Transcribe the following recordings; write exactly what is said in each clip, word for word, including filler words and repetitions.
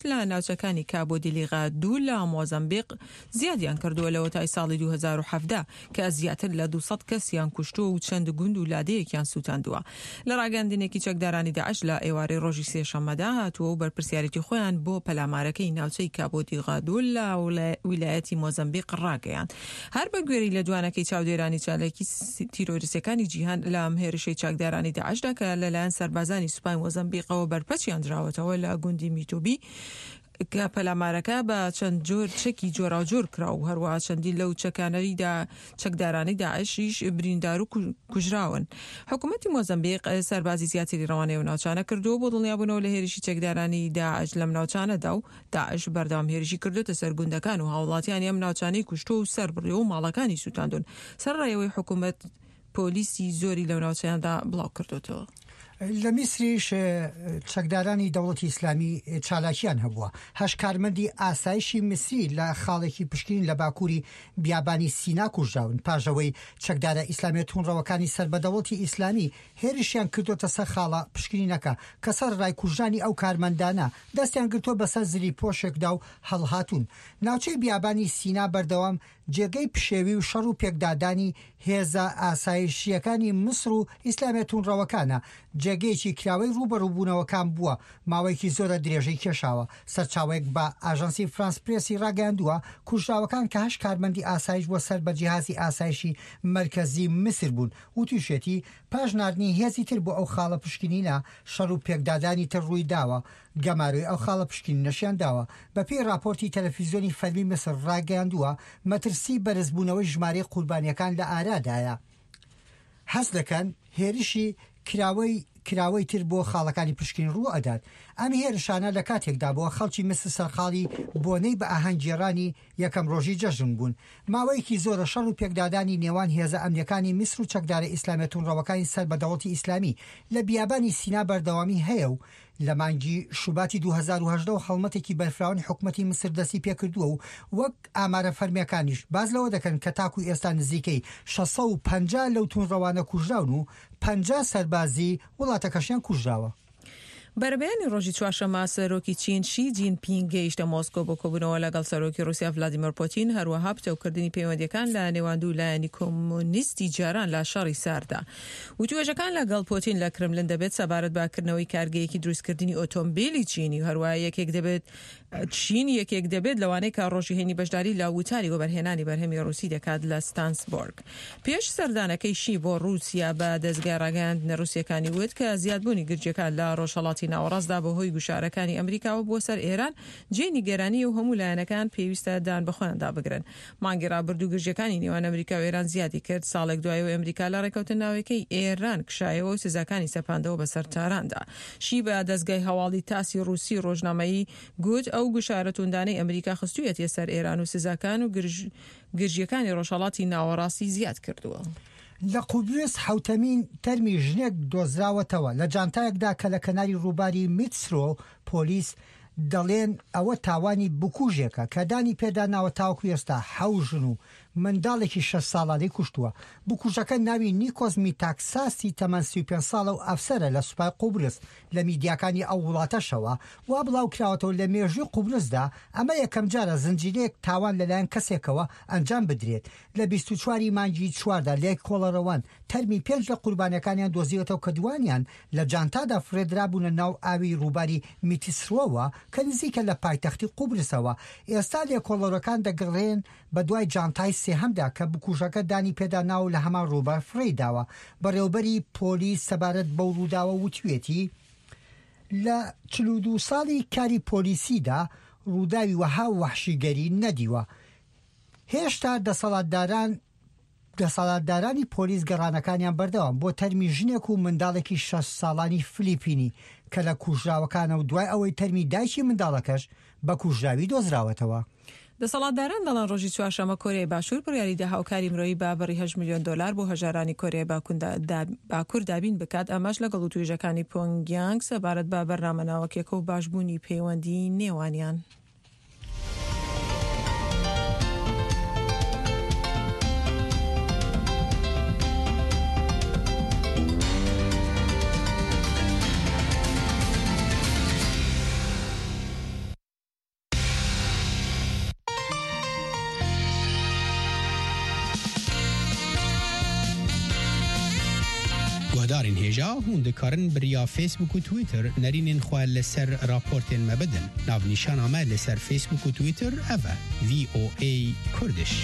لە ناوچەکانی کابۆ دیلیغا دوو لە مۆزەمبیق زیادیان کردووە لەوە تای ساڵی دوو هەزار و حەڤدە کە زیاتر لە دووسەد کەسیان کوشتووە و چەند گوند و لادەیەکیان سووتاندووە. لە ڕاگەاندنێکی چەکدارانی داعش لە ئێوارەی ڕۆژی سێشەممەدا هاتووە و بەرپرسیارەتی خۆیان بۆ پەلامارەکەی ناوچەی کابۆ دیلیغا دوو لە ویلایەتی مۆزەمبیق ڕاگەیاند. هەر بە گوێرەی لە دوانەکەی چاودێرانی چالاکی تیرۆریستەکانی جیهان لە ئەم هێرشەی چاکدارانی داعشدا کە لەلایەن سەربازانی سوپای مۆزەمبیقەوە بەرپەچیان دراوەتەوە لە گوندی میتوبی کە پەلامارەکە بە چەند جۆر چەکی جۆراوجۆر کرا و هەروەها چەندی لەو چەکانەریدا چەکدارانی داعشیش بریندار و کوژراون. حکوومەتی مۆزەمبیق سەربازی زیاتری ڕەوانەیە و ناوچانە کردو بۆ دڵنیابوونەوە لە هێرشی چەکدارانی داعش لەم ناوچانەدا و داعش بەردەوام هێرشی کردوتە سەر گوندەکان و هاوڵاتیانی ئەم ناوچانەی کوشتۆ و سەربڕیەوە و ماڵەکانی سووتاندون. سەرڕایەوەی حکوومەت پۆلیسی زۆری لەو ناوچەیاندا بڵاو کردوتەوە. لە میسریش چەکدارانی دەوڵەتی ئیسلامی چالاکیان هەبووە. هەشت کارمەندی ئاسایشی میسری لە خاڵێکی پشکنین لە باکووری بیابانی سینا کوژراون پاژەوەی چەکدارە ئیسلامی توونڕەوەکانی سەر بە دەوڵەتی ئیسلامی هێرشیان کردوتە سەر خاڵە پشکنینەکە کە سەر ڕای کوژانی ئەو کارمەندانە دەستیان گرتووە بەسەر زری پۆشێکدا و هەڵهاتوون. ناوچەی بیابانی سینا بەردەوام جێگەی پشێوی و شەڕ و پێکدادانی هێزە ئاسایشیەکانی مسر و ئیسلامی توونڕەوەکانە جێگەیەکی کراوەی ڕوبەڕووبوونەوەکان بووە ماوەیەکی زۆرە درێژەی کێشاوە. سەرچاوەیەک بە ئاژەنسی فرانس پرێسی ڕاگەاندووە کوژراوەکان کە هەشت کارمەندی ئاسایش بۆ سەر بە جیهازی ئاسایشی مرکزی میسر بوون و تووشێتی پاش ناردنی هێزی تر بۆ ئەو خاڵە پشکنینە شەڕ و پێکدادانی تر ڕووی داوە. گەماروی ئەو خاڵە پشکنین نەشیان داوە. بەپێی راپۆرتی تەلەڤیزیۆنی فەرمی مسر ڕاگەاندووە مەترسی بەرزبوونەوەی ژمارەی قوربانیەکان لە ئارادایە. هەست دەکەن هێرشی کراوەی کراوەی تر بۆ خاڵەکانی پشکین ڕوو ئەدات. ئەم هێرشانە لە کاتێکدا بۆ خەڵکی مسر سەرخاڵی بۆنەی بە ئاهەنگگێڕانی یەکەم ڕۆژی جەژن بوون. ماوەیەکی زۆرە شەڕ و پێکدادانی نێوان هێزە ئەمنیەکانی میسر و چەکدارە ئیسلامی توونڕەوەکانی سەر بە دەوڵەتی ئیسلامی لە بیابانی سینا بەردەوامی هەیە و لە مانگی شوباتی دوو هەزار و هەژدە و هەڵمەتێکی بەرفراوانی حکوومەتی مسر دەستی پێکردووە و وەک ئامارە فەرمیەکانیش باز لەوە دەکەن کە تاکو ئێستا نزیکەی شەش سەد و پەنجا لەو توونڕەوانە کوژراون و پەنجا سەربازی وڵاتەکەشیان کوژراوە. بەربەیانی ڕۆژی چوارشەممە سەرۆکی چین شی جینپینگ گەیشتە مۆسکۆ بۆ کۆبوونەوە لەگەڵ سەرۆکی رووسیا ڤلادیمیر پۆتین هەروەها پتەوکردنی پەیوەندیەکان لە نێواندوو لایەنی کۆمۆنیستی جاران لە شەڕی ساردا. وتوێژەکان لەگەڵ پۆتین لە کرملن دەبێت سەبارەت باکردنەوەی کارگەیەکی دروستکردنی ئۆتۆمبیلی چینی و هەروەها یەکێک دەبێت چین یەکێک دەبێت لەوانەیە کە ڕۆژی هێنی بەشداری لە وتاری وەبەرهێنانی بەرهەمی ڕووسی دەکات لە ستانسبۆرگ. پێش سەردانەکەی شی بۆ رووسیا بە دەستگای ڕاگەیاندنە رووسیەکانی وت کە زیادبوونی گرجەکان لە ڕۆژهەڵاتی ناوەڕاستدا بەهۆی گوشارەکانی ئەمریکاوە بۆ سەر ئێران جێ نیگەرانی و هەموو لایەنەکان پێویستە دان بەخۆیاندا بگرن. مانگی ڕابردوو گرجەکانی نێوان ئەمریکا و ئێران زیادی کرد. ساڵێک دوایەوە ئەمریکا لە ڕێکەوتناوەکەی ئێران کشایەوە و سزاکانی سەپاندەوە بەسەر تاراندا. شی بە دەستگای هەواڵی تاسی رووسی ڕۆژنامەیی گوت ئەو گوشارەتوندانەی ئەمریکا خستوویەتی سەر ئێران و سزاکان و گرژیەکانی ڕۆژهەڵاتی ناوەڕاستی زیاد کردووە. لە قوبرس حوتەمین تەرمی ژنێک دۆزراوەتەوە لە جانتایەکدا کە لە کەناری ڕووباری میتسرۆ پۆلیس دەڵێن ئەوە تاوانی بکوژێکە کە دانی پێدا ناوە تاوەکو ئێستا حەوژن و منداڵێکی شەش ساڵانەی کوشتووە. بکوژەکە ناوی نیکۆس میتاکساسی تەمەن سی و پێنج ساڵە و ئەفسەرە لە سوپای قوبرس لە میدیاکانی ئەو وڵاتەشەوە وا بڵاو کراوەتەوە لە مێژووی قوبرسدا ئەمە یەکەم جارە زنجیرەیەک تاوان لەلایەن کەسێکەوە ئەنجام بدرێت. لە بیست و چواری مانگی چواردا لێک کۆڵەرەوەن تەرمی پێنج لە قوربانەکانیان دۆزیوەتەوە کە دوانیان لە جانتادا فرێدرابوونە ناو ئاوی ڕووباری میتیسرۆوە کە نزیکە لە پایتەختی قوبرسەوە. ئێستا لێک کۆڵەرەکان دەگەڕێن بە دوای جانتای سێهەمدا کە بکوژەکە دانی پێدا ناو لە هەمان ڕووبار فڕێی داوە. بەڕێوەبەری پۆلیس سەبارەت بەو ڕووداوە وتوێتی لە چل و دوو ساڵی کاری پۆلیسیدا ڕووداوی وەها وەحشیگەری نەدیوە. هێشتا دەسەڵاتداران دەسەڵاتدارانی پۆلیس گەڕانەکانیان بەردەوام بۆ تەرمی ژنێک و منداڵێکی شەش ساڵانی فلیپینی کە لە کوژراوەکانە و دوای ئەوەی تەرمی دایکی منداڵەکەش بە کوژراوی دۆزراوەتەوە. دەسەڵاتداران دەڵێن ڕۆژی چوارشەممە کۆریای باشوور بڕیاریدا هاوکاری مرۆیی بابڕی هەشت میلیۆن دۆلار بۆ هەژارانی کۆریای باکوور دابین بکات. ئەمەش لەگەڵ توێژەکانی پۆنگیانگ سەبارەت بە بەرنامە ناوەکیەکە و باشبوونی پەیوەندی نێوانیان. هوادارین هێژا هون دکارن بریا فیسبوک و تویتر نرینین خواه لسر راپورتین مبدن ناو نیشان آمد لسر فیسبوک و تویتر اوه وی او ای کردش.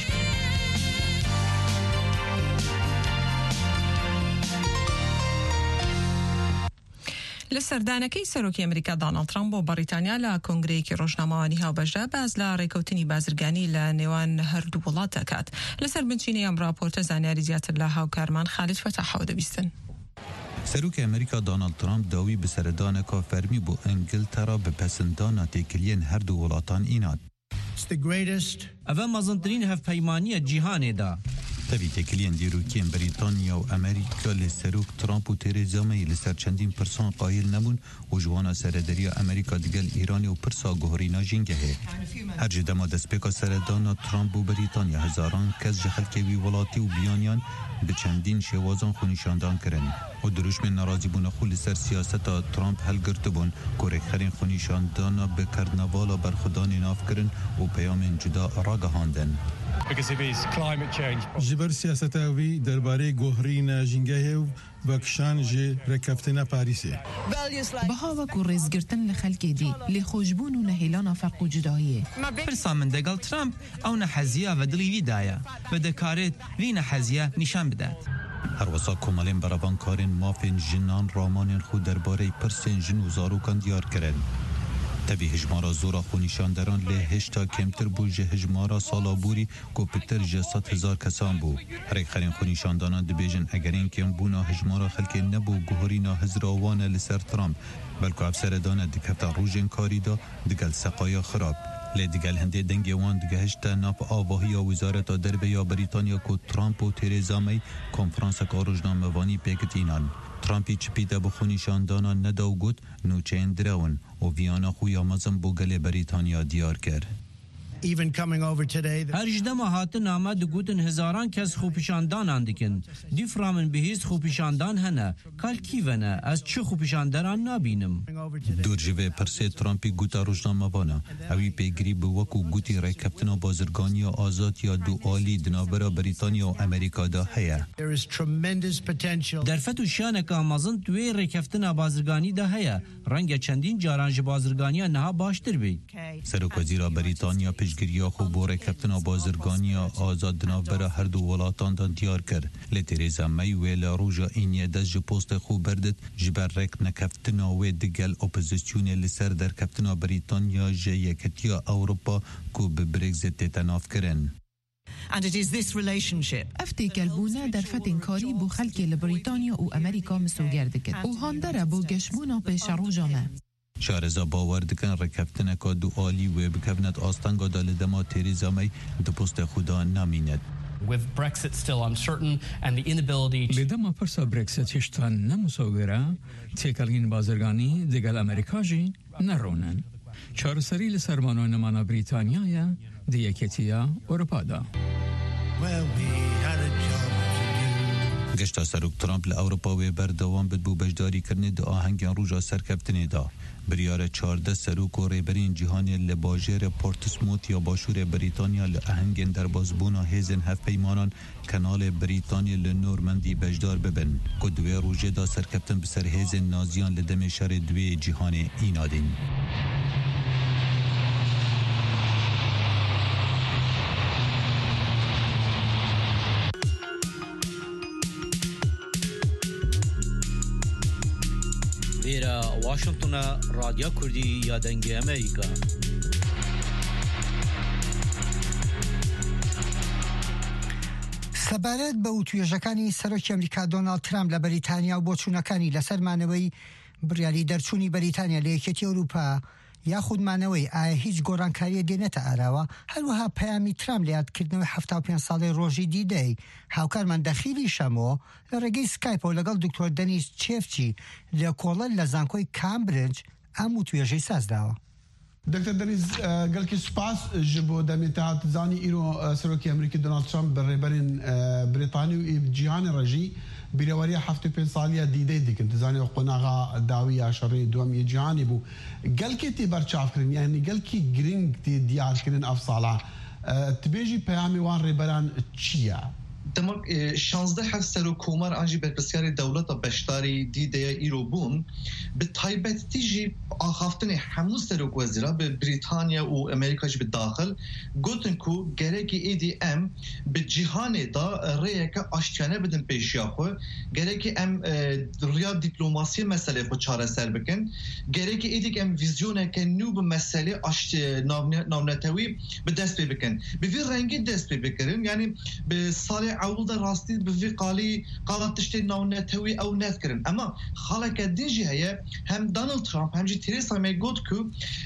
لسردانەکەی سەرۆکی ئەمریکا دۆناڵد ترامپ بۆ بەریتانیا لە کۆنگرەیەکی ڕۆژنامەوانی هاوبەشدا باز لە ڕێکەوتنی بازرگانی لە نێوان هەردوو وڵات دەکات. لەسەر بنچینەی ئەم راپۆرتە زانیاری زیاتر لە هاوکارمان خالد فەتاحەوە دەبیستن. سەرۆکی ئەمریکا دۆناڵد ترامپ داوی بەسەردانێکا فەرمی بۆ ئەنگلتەرا بپەسەندانا تێکلیەن هەردوو وڵاتان ئینات. ئەvە مەزنترین هەفپەیمانیە جیهانێدا. تەوی تێکلیەن دیروکیên بریتانیا و ئەمریکا لە سەرۆک ترامپ و تێرێزا مەی لەسەر چەندین پرسان قایل نەبوون و جوانە سەرەدەریە ئەمریکا دیگەل ئیرانی و پرسا گۆڕینا ژینگەهەیە. هەر ji dema destpêka seredana Trump û Brîtanya hezaran kes ji xelkê wî welatî û biyaniyan bi çendîn şêwazan xwe nîşandan kirin. û dirûjmên nerazîbûna xwe li ser siyaseta Trump helgirtibûn ku rêkxerên xwe nîşandana bi karnavala berxwedanê nav kirin û peyamên cuda ragihandin. ji ber siyaseta wî derbarê gohrîna jîngehê û vekişan ji rêkeftina Parîsê. Biha wekû rêzgirtin li xelkê dî, lêxweşbûn û nehêlana feq û cudayiyê. Pirsa min degel Trump ew neheziya ve dilî wî daye ve dikaret vî neheziya nîşan bidet. Her wisa komelên beravankarên mafên jinan ramanên xwe derbarê pirsên jin û zarokan diyar kirin. Tevî hejmara zora xwe nîşanderan lê hêşta kêmtir bû ji hejmara sala borî ku pitir ji sed hezar kesan bû. Rêkxerên xwe nîşandanan dibêjin egerên kêmbûna hejmara xelkê nebû guherîna hizra wan e li ser Trump, belku ev seredana dikefta rojên karî da digel seqaya xirab. Lê digel hindê dengê wan digehişte nav avahiya Wizareta Derve ya Brîtanya ku Trump û Theresa May konferanseka rojnamevanî pêketînan. Trumpî çipî de bi xwe nîşandana neda û got nûçeyên direwin û viyana xwe ya mezin bû gelê Brîtanya diyar kir. Her ji dema hatin ama digutin hezaran kes xûpîşandanan dikin. Dîfra min bihîst xûpîşandan hene. Kal kîvene ez çi xûpîşanderan nabînim. Dûr ji vê pirsê Trumpî guta rojnamevana ewî pêgirî bi wekû gotî rêkeftina bazirganiya azad ya dualî di navbera Brîtanya û Amerîka da heye. Derfet û şiyaneka mezin wê rêkeftina bazirganî de heye. Renge çendîn caran ji bazirganiya niha baştir bê. Serokvezîra Brîtanya piştgiriya xwe bo rêkeftina bazirganiya azad di navbera her du welatan de diyar kir. Lê Theresa May wê li roja îniyê dest ji postê xwe berdit ji ber rêk nekeftina wê digel opozisyonê li ser derkeftina Brîtanya ji Yekîtiya Ewropa ku bi Brexitê te navkirin. And it is this relationship. Ev têkelbûna derfetên karî bû xelkê li Brîtanya û Amerîka misûger dikin û handera bû geşbûna pêşeroja me. Şareza bawer dikin rêkeftineka dualî wê bikevnet astenga da li dema Theresa May di postê xwe da namînet. With Brexit still uncertain and the inability to... Li dema pirsa Brexit hişta nemusawira, têkelîn bazirganî digel Amerîka jî neronin. Çareserî li ser manonema Brîtanyayê di Yekîtiya Ewropa da. Geşta Serok Trump li Ewropa wê berdewam bid bû beşdarîkirinê di ahengên roja serkeftinê da. Biryara çardeh serok û rêberên cîhanê li bajêrê Portsmouth ya başûrê Brîtanya li ahengên derbasbûna hêzên hevpeymanan Kanalê Brîtanyê li Normandî bejdar bibin ku di wê rojê da serkeftin bi ser hêzên naziyan li demê şerê duwê cîhanê înadîn. Vêra Washington'a Radya Kurdî ya dengê Amerîka. سەبارەت بە وتوێژەکانی سەرۆکی ئەمریکا دۆناڵد ترامپ لە بەریتانیا و بۆچوونەکانی لەسەرمانەوەی بڕیاری دەرچوونی بەریتانیا لە یەکێتی ئەوروپا یاخودمانەوەی ئایا هیچ گۆڕانکاریە دێنێتە ئاراوە هەروەها پەیامی ترامپ لە یادکردنەوەی هەفتا و پێنج ساڵی ڕۆژی دیدەی هاوکارمان دەخیلی شەمۆ لە ڕێگەی سکایپەوە لەگەڵ دکتۆر دەنیس چێفچی لە کۆڵەن لە زانکۆی کامبرنج ئەم وتوێژەی سازداوە. دکتر دنیز گلکی سپاس جبو دمیتات زانی ایرو سروکی امریکی دونالد ترامپ برێبەرین بریتانی و جیهان ڕژی بیرەوەریە هەفت و پێنج ساڵیە دیدەی دیکن تزانی قۆناغا داوی شەڕی دووەمی جیهانی بوو گەلکی تی بەرچاوکردن یعنی گەلکی گرنگ تی دیارکردن ئەف ساڵە تبێژی پەیامی وان ڕێبەران چییە؟ دمک شانزده هفت سر و کومار آنجی برپرسیار دولت بشتاری دیده ایرو بون به تایبت تیجی آخافتن همو سر و وزیرا به بریتانیا و امریکاش به داخل گوتن کو گرکی ایدی ام به جهان دا ریه که آشتیانه بدن پیشیا خو گرکی ام ریا دیپلوماسی مسئله خو چاره سر بکن گرکی ایدی که ام ویزیونه که نو به مسئله آشت ناونتوی به دست بکن به وی رنگی دست بکرن یعنی به سال اول در راستی به وی قالی قالت تشتی ناونتوی او نت کرن اما خالق دینجی هیا هم دونالد ترامپ هم جی تریسا می گفت که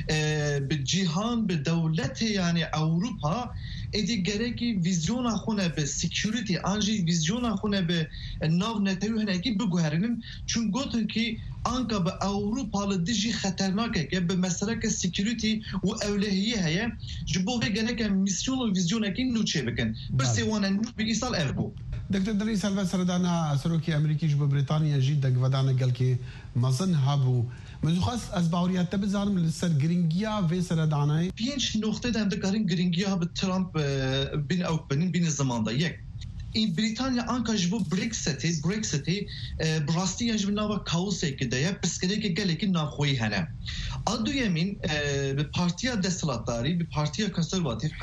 به جهان به دولت یعنی اروپا ایدی گرکی ویزیون خونه به سکیوریتی آنجی ویزیون خونه به ناونتوی هنگی بگوهرنن چون گفتن که آنکه به اروپا لدیجی خطرناکه که به مسئله که سکیوریتی و اولهیه هیا جبو به گرک میسیون و ویزیون که نوچه بکن برسی وانن بگی سال افبو دکتر دریس هلوه سردانا سروکی امریکیش به بریتانیا جید دک ودانا گل که مزن هابو منذ خاص از باوریات تبزارم لسر گرینگیا و سردانای پینچ نقطه دم دکارین گرینگیا به ترامپ بین او بین بین زمان دا یک این بریتانیا آنکه جبو برکسیتی برکسیتی براستی یعنی جبو نوا کاوسه که دیا پسکده که گله که ناخویی هنه آدو یمین به پارتیا دستلاتداری به پارتیا کنسرواتیف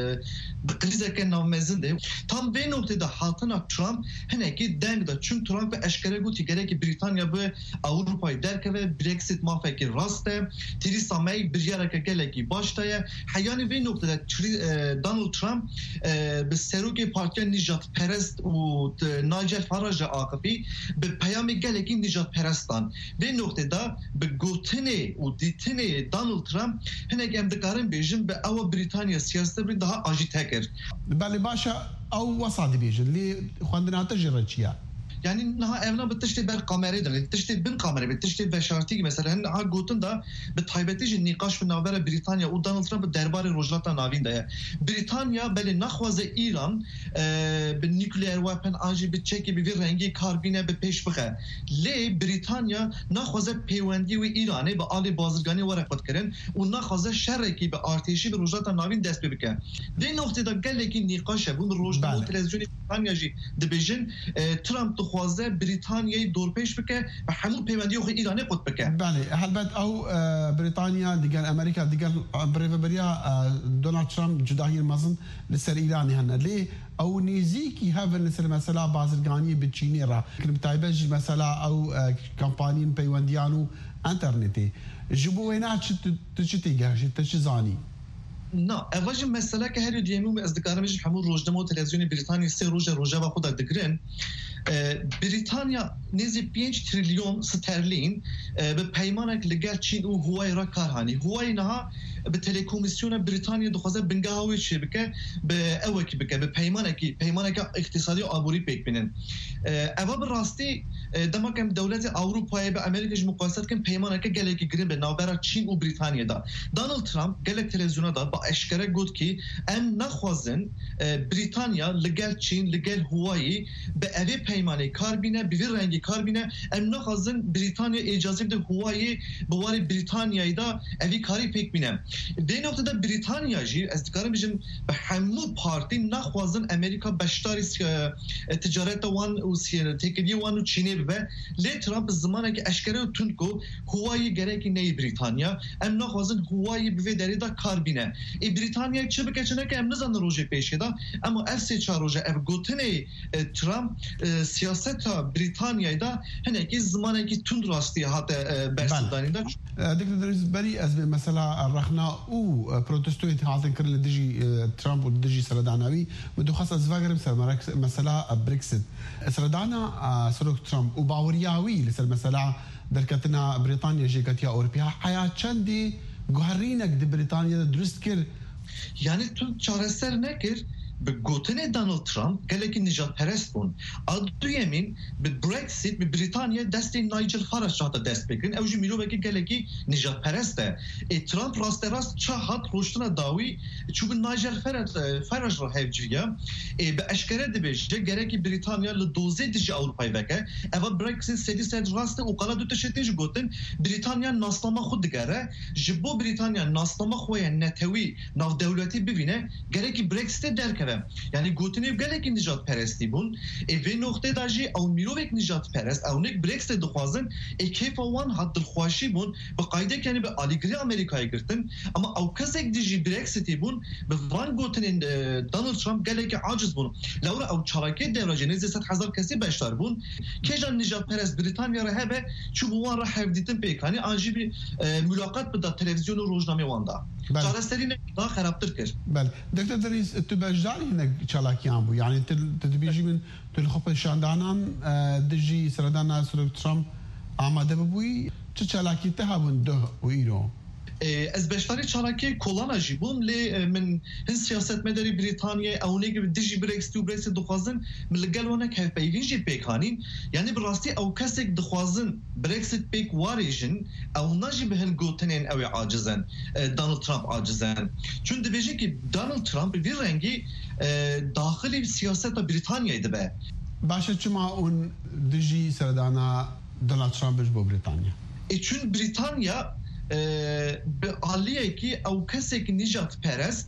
به قریزه که نامزنده tam به نقطه دا حالتنا ترامپ هنه که دنگ دا چون ترامپ اشکره گوتی گره که بریتانیا به اروپای درکه و برکسیت مافه که راسته تریسا می بریاره که گله که باشته حیانی به نقطه دا دونالد ترامپ به سروک پارتیا نجات پرست و نایجل فراج عاقبی به پیام گله که نجات پرستان به نقطه دا به گوتنه و دیتنه دونالد ترامپ هنه که امدکارن بیجن به او بریتانیا سیاست بری daha ajite kir. بله باشه او وسط بیجن لی خواندنا تجربه چیه؟ yani naha evna bi tiştê ber kamerê de tiştê bin kamerê bi tiştê veşartî mesela ha gotin da bi taybetî jî nîqaş bi navbera Britanya û Donald Trump bi derbarê rojhilata navîn de ye Britanya belê naxwaze İran bi nükleer weapon an jî bi çekî bi vî rengî karbîne bi pêş bixe lê Britanya naxwaze pêwendî wê İranê bi alê bazirganî were xwed kirin û naxwaze şerrekî bi artêşî bi rojhilata navîn dest pê bike vê noxtê da gelekî nîqaş e bûn rojda û televizyonê Britanya jî dibêjin Trump خوازه بریتانیای دورپیش بکه و همون پیوندی خو ایرانی خود بکه بله البته او بریتانیا دیگر امریکا دیگر بریوریا دونالد ترامپ جداهی مزن لسر ایرانی هن لی او نزیکی هفن لسر مثلا بازرگانی بچینی را کلم تایبج مثلا او کمپانین پیوندیانو انترنتی جبو وینا چی تیگه چی زانی نه اول مسئله که هر دیمو از دکارمش همون روزنامه و تلویزیون بریتانیا سه روز روزه و خود دگرن بریتانیا نزدیک پنج تریلیون سترلین به پیمانک لگل چین و هوای را کارهانی هوای نه به تلکمیسیون بریتانیا دخوازه بنگاهوی چه بکه به اوکی بکه به پیمانکی پیمانک اقتصادی آبوری پیک بینن اول به راستی دمکم دولت اروپایی به امریکاش مقایسه کن پیمانک گلکی گرین به نابرا چین و بریتانیا دا دونالد ترامپ گلک تلویزیون دا با اشکره گفت که ام نخوازن بریتانیا لگل چین لگل هوایی به اوی پیمانی کاربینه به رنگی کاربینه ام نخوازن بریتانیا اجازه بده هوایی به واری بریتانیایی دا اوی کاری پیک بینه در نقطه دا بریتانیا جی از دکارم بیشم به همو پارتی نخوازن امریکا بشتاری تجارت وان و تکیدی وان و چینی به لی ترامپ زمانه که اشکره و تند کو هوایی گره که نی بریتانیا ام نخوازن هوایی به دری دا کاربینه ای بریتانیا چه بکه چنه که ام نزن روژه پیشه دا اما اف سی چار روژه اف گوتنه ترامپ سیاست بریتانیایی دا هنه که زمانه که تند راستی هات برسدانی دا دکتر دریز بری از مثلا رخنا او پروتستوی هاتن کرد لدیجی ترامپ و لدیجی سرداناوی و دو خاص از وگرم سر مثلا بريكسيت سردانا سروك ترامپ و باوریاوی لسر مثلا درکتنا بریتانیا جیکتیا اروپیا حیا چندی گوهرینک دی بریتانیا درست کرد یعنی تو چارەسەر نەکرد به گوتن دونالد ترامپ گلکی نجات پرست بون ادو یمین به برکسیت به بریتانیا دست نایجل فارج شاته دست بگیرن اوجی میرو بگی گلکی نجات پرسته ای ترامپ راست راست چه هات روشتنا داوی چوب نایجل فارج فارج را هفجیه ای به اشکره دبیجه گلکی بریتانیا لدوزه دیجی اروپای وکه اول برکسیت سدی سد راست او قلا دو تشتیج گوتن بریتانیا ناسنامه خود دگره جبو بریتانیا ناسنامه خوی نتوی ناو دولتی ببینه گلکی برکسیت درکه هبه یعنی گوتنی گلک نجات پرستی بون ای نقطه داجی او میروک نجات پرست او نک برکس دخوازن ای کیف وان حد الخواشی بون به قاعده کنی به آلیگری آمریکایی گرتن اما او کسک دیجی برکستی بون به وان گوتن دونالد ترامپ گلک عاجز بون لورا او چراکی دراجه نزد صد هزار کسی بشتر بون که جان نجات پرست بریتانیا را هبه چو بوان را حفظیتن پیکانی آنجی بی ملاقات بده تلویزیون و روزنامه واندا چارەسەری دا خراپتر کرد. بله دکتر دریس تو بەشداری هەنێک چالاکیان بوو یعنی تدبیژی من تو خۆ پیشاندانان دژی سەردانا سەرۆک ترامپ ئامادە ببووی چه چالاکی te hebûn duh û îro ez beşdarî çalakê kolana jî bûm lê min hin siyasetmedarî Brîtanyayê ew gibi dijî Brexit û Brexit dixwazin min li gel wanek hevpeyvîn jî pêkanîn yanî bi rastî ew kesek dixwazin Brexit pêk warê jin ew najî bi hin gotinên ew ê acizin Donald Trump acizin çün dibêje ki Donald Trump vî rengî daxilî siyaseta Brîtanyayê dibe. Başa çima ûn dijî serdana Donald Trump bo Brîtanya. E çün Brîtanya به حالیه که او کسی که نجات پرست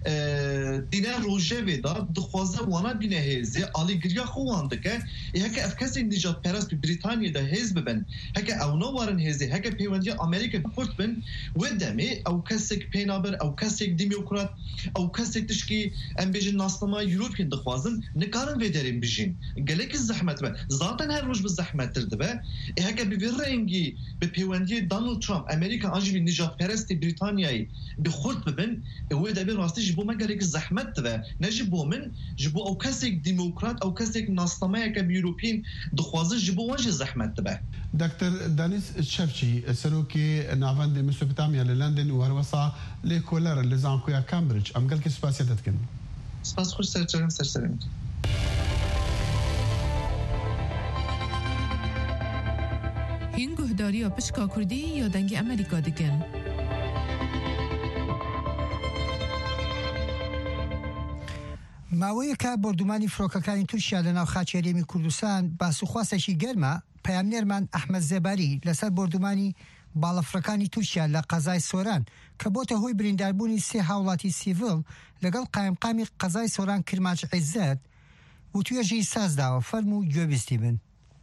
دینه روژه دا دخوازه وانا بینه هزه آلیگریا خوانده که هکه اف کسی نجات پرست به بریتانیا دا هز ببن هکه او نوارن هزه هکه پیوندی امریکا بخورد بن و دمه او کسی که پینابر او کسی که دیموکرات او کسی که تشکی ام بیجن ناسلما یوروپین دخوازن نکارن ویدرین بیجین گلک زحمت به ذاتن هر روز به زحمت ترده به هکه بی رنگی به پیوندی دونالد ترامپ امریکا آنجی بی نجات پرست بریتانیایی بخورد ببن و دمه راستی جبو ما گلک زحمت ده نجبو من جبو او کسی دموکرات او کسی ناسلما که بیوروپین دخوازن جبو واجه زحمت ده. دکتر دانیس شفچی سروکی ناوند مسوپتامیا لندن و هروسا لکولر لزانکویا کامبریج ام گل کی سپاسیت کن. سپاس خوش سرچرم سرسرم. هین گهداری و پشکا کردی یا دنگ امریکا دکن. ماوەیەکە بردومانی فڕۆکەکانی تورکیا لە ناو خاچ هەرێمی کوردستان باسوخواستێکی گەرمە پەیامنێرمان ئەحمەد زێباری لەسەر بردومانی باڵەفڕەکانی تورکیا لە قەزای سۆران کە بۆتە هۆی برینداربوونی سێ هاوڵاتی سیڤڵ لەگەڵ قایمقامی قەزای سۆران کرماچ عیززەت و توێژی سازداوە فەرم و گوێبیستی بن.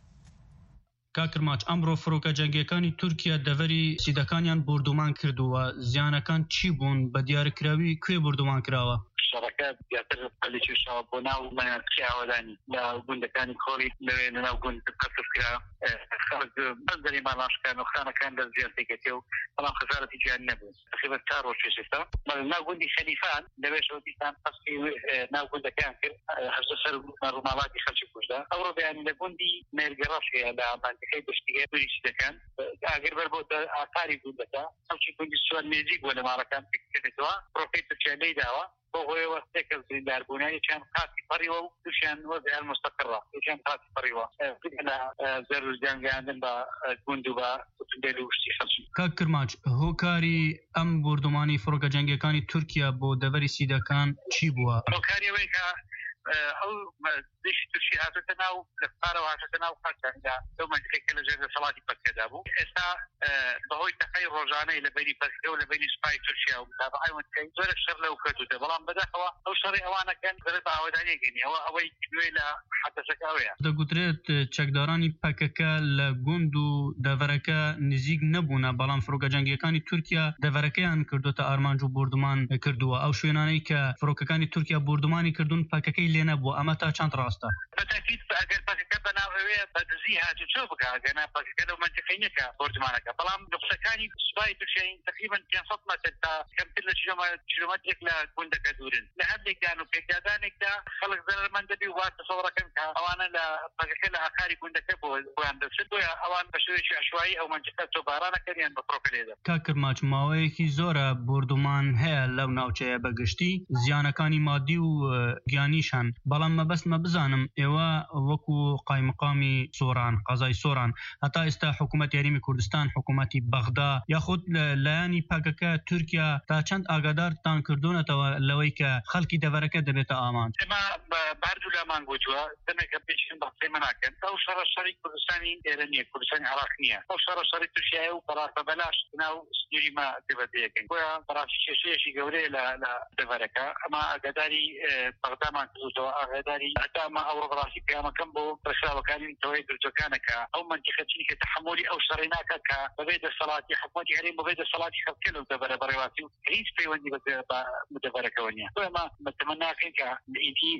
کاکرماچ ئەمڕۆ فڕۆکە جەنگیەکانی تورکیا دەڤەری سیدەکانیان بردومان کردووە زیانەکان چی بوون بە دیارکراوی کوێ بردومان کراوە؟ شركات يعترف اللي شو شباب وناو من كياوداني لا قلنا كان كوري لنا قلنا تكسر كلا خرج بلدري ما ناش كانوا خانه كان لزيارتي كتيو طبعا خساره تيجي النبي خيبه تارو شي شفتا ما قلنا خليفان دبش ودي كان قصي نا قلنا كان حجه سر نورمالاتي خلش بوجدا او بان لقندي ما القراش على ما تخيل بشتي بيش كان اغير بربوت اثاري قلتا او شي كنت السؤال ميجيك ولا ما كان كنتوا بروفيسور شالي داوا وهو وثيق الزندار بناء كان خاصي فريوة وشان وضع المستقرة وشان خاصي فريوة فينا زر الجانب عندنا جندوبا وتندلو وشتي خلشي كاكرماج هوكاري ام بردماني فروق جنگي كاني تركيا بو دوري سيدا كان چي بوا هوكاري ويكا او ديش تشي هاتنا لقاره وهاتنا وقتا لا ثم تكل جزء صلاتي بكذابو اسا بهوي تخيل روجاني لبيني بكذا ولا بيني سباي تركيا ومتابعه وانتي زور الشر لو كتو بلان بدا هو او شري اوانا كان غريب عوداني كني هو اوي كويلا حتى شكاويا د ګوتريت چکدارانی پککا لګوندو د ورکا نزیګ نبونه بلان فروګه جنگیکانی ترکیا د ورکیان کردو ته ارمانجو بردمان کردو او شوینانی ک فروککانی ترکیا بردمانی کردون پککی لینه بو اما تا چند راسته بالتاكيد اگر پککا بناوي بدزيها تشوفك انا پککا لو منطقينك بردمانك بلان نقصكاني سباي تشين تقريبا كان صدمه كم كل كيلومتر لكوندك دورن لهذا كانوا كجادانك دا خلق زر من دبي وتصورك اوانا لا بقى اخاري كوندك وان دسدو اوان بشوي عشوائي او منطقه تبارانه كان بروفيليدا کاکرماچ ماوەیەکی زۆرە بردومان هەیە لەو ناوچەیە بەگشتی زیانەکانی مادی و گیانیشان هەیەیان بەڵام مەبەست مە بزانم ئێوە وەکو قایمقامی سۆران قەزای سۆران هەتا ئێستا حکوومەت یاریمی کوردستان حکوومەتی بەغدا یاخود لایانی پاکەکە تورکیا تا چەند ئاگادارتان کردوونەتەوە لەوەی کە خەڵکی دەڤەرەکە دەبێتە ئامان ئێمە بەردوو لامان گوتووە دەمێکە بچین بەقسەی مناکەن ئەو شەڕە شەڕی کوردستانی ئێرە نییە کوردستانی عێراق نییە ئەو شەڕە شەڕی تورکیایە و بەڕاستە بەلاش ناو سنووری ما دەبەتەکەن بۆیە بەڕاستی کێشەیەکی گەورەیە لە دەڤەرەکە ئەمە ئاگاداری بەغدامان کردوتەوە ئاگاداری هەتا ئەمە ئەو ڕڕاستی پێیامەکەم بۆ ڕێکخراوەکانی تەوەی دروستەکانەکە ئەو منتیقە چینی کە تحملی ئەو شەڕی ناکات کە بەبێ دەسەڵاتی حکوومەتی هەرێم بەبێ دەسەڵاتی خەڵکە لەو دەڤەرە بەڕێواسی و هیچ پەیوەندی بە دەڤەرەکەوە نییە ئێمە متمەناکەین کە ئیدی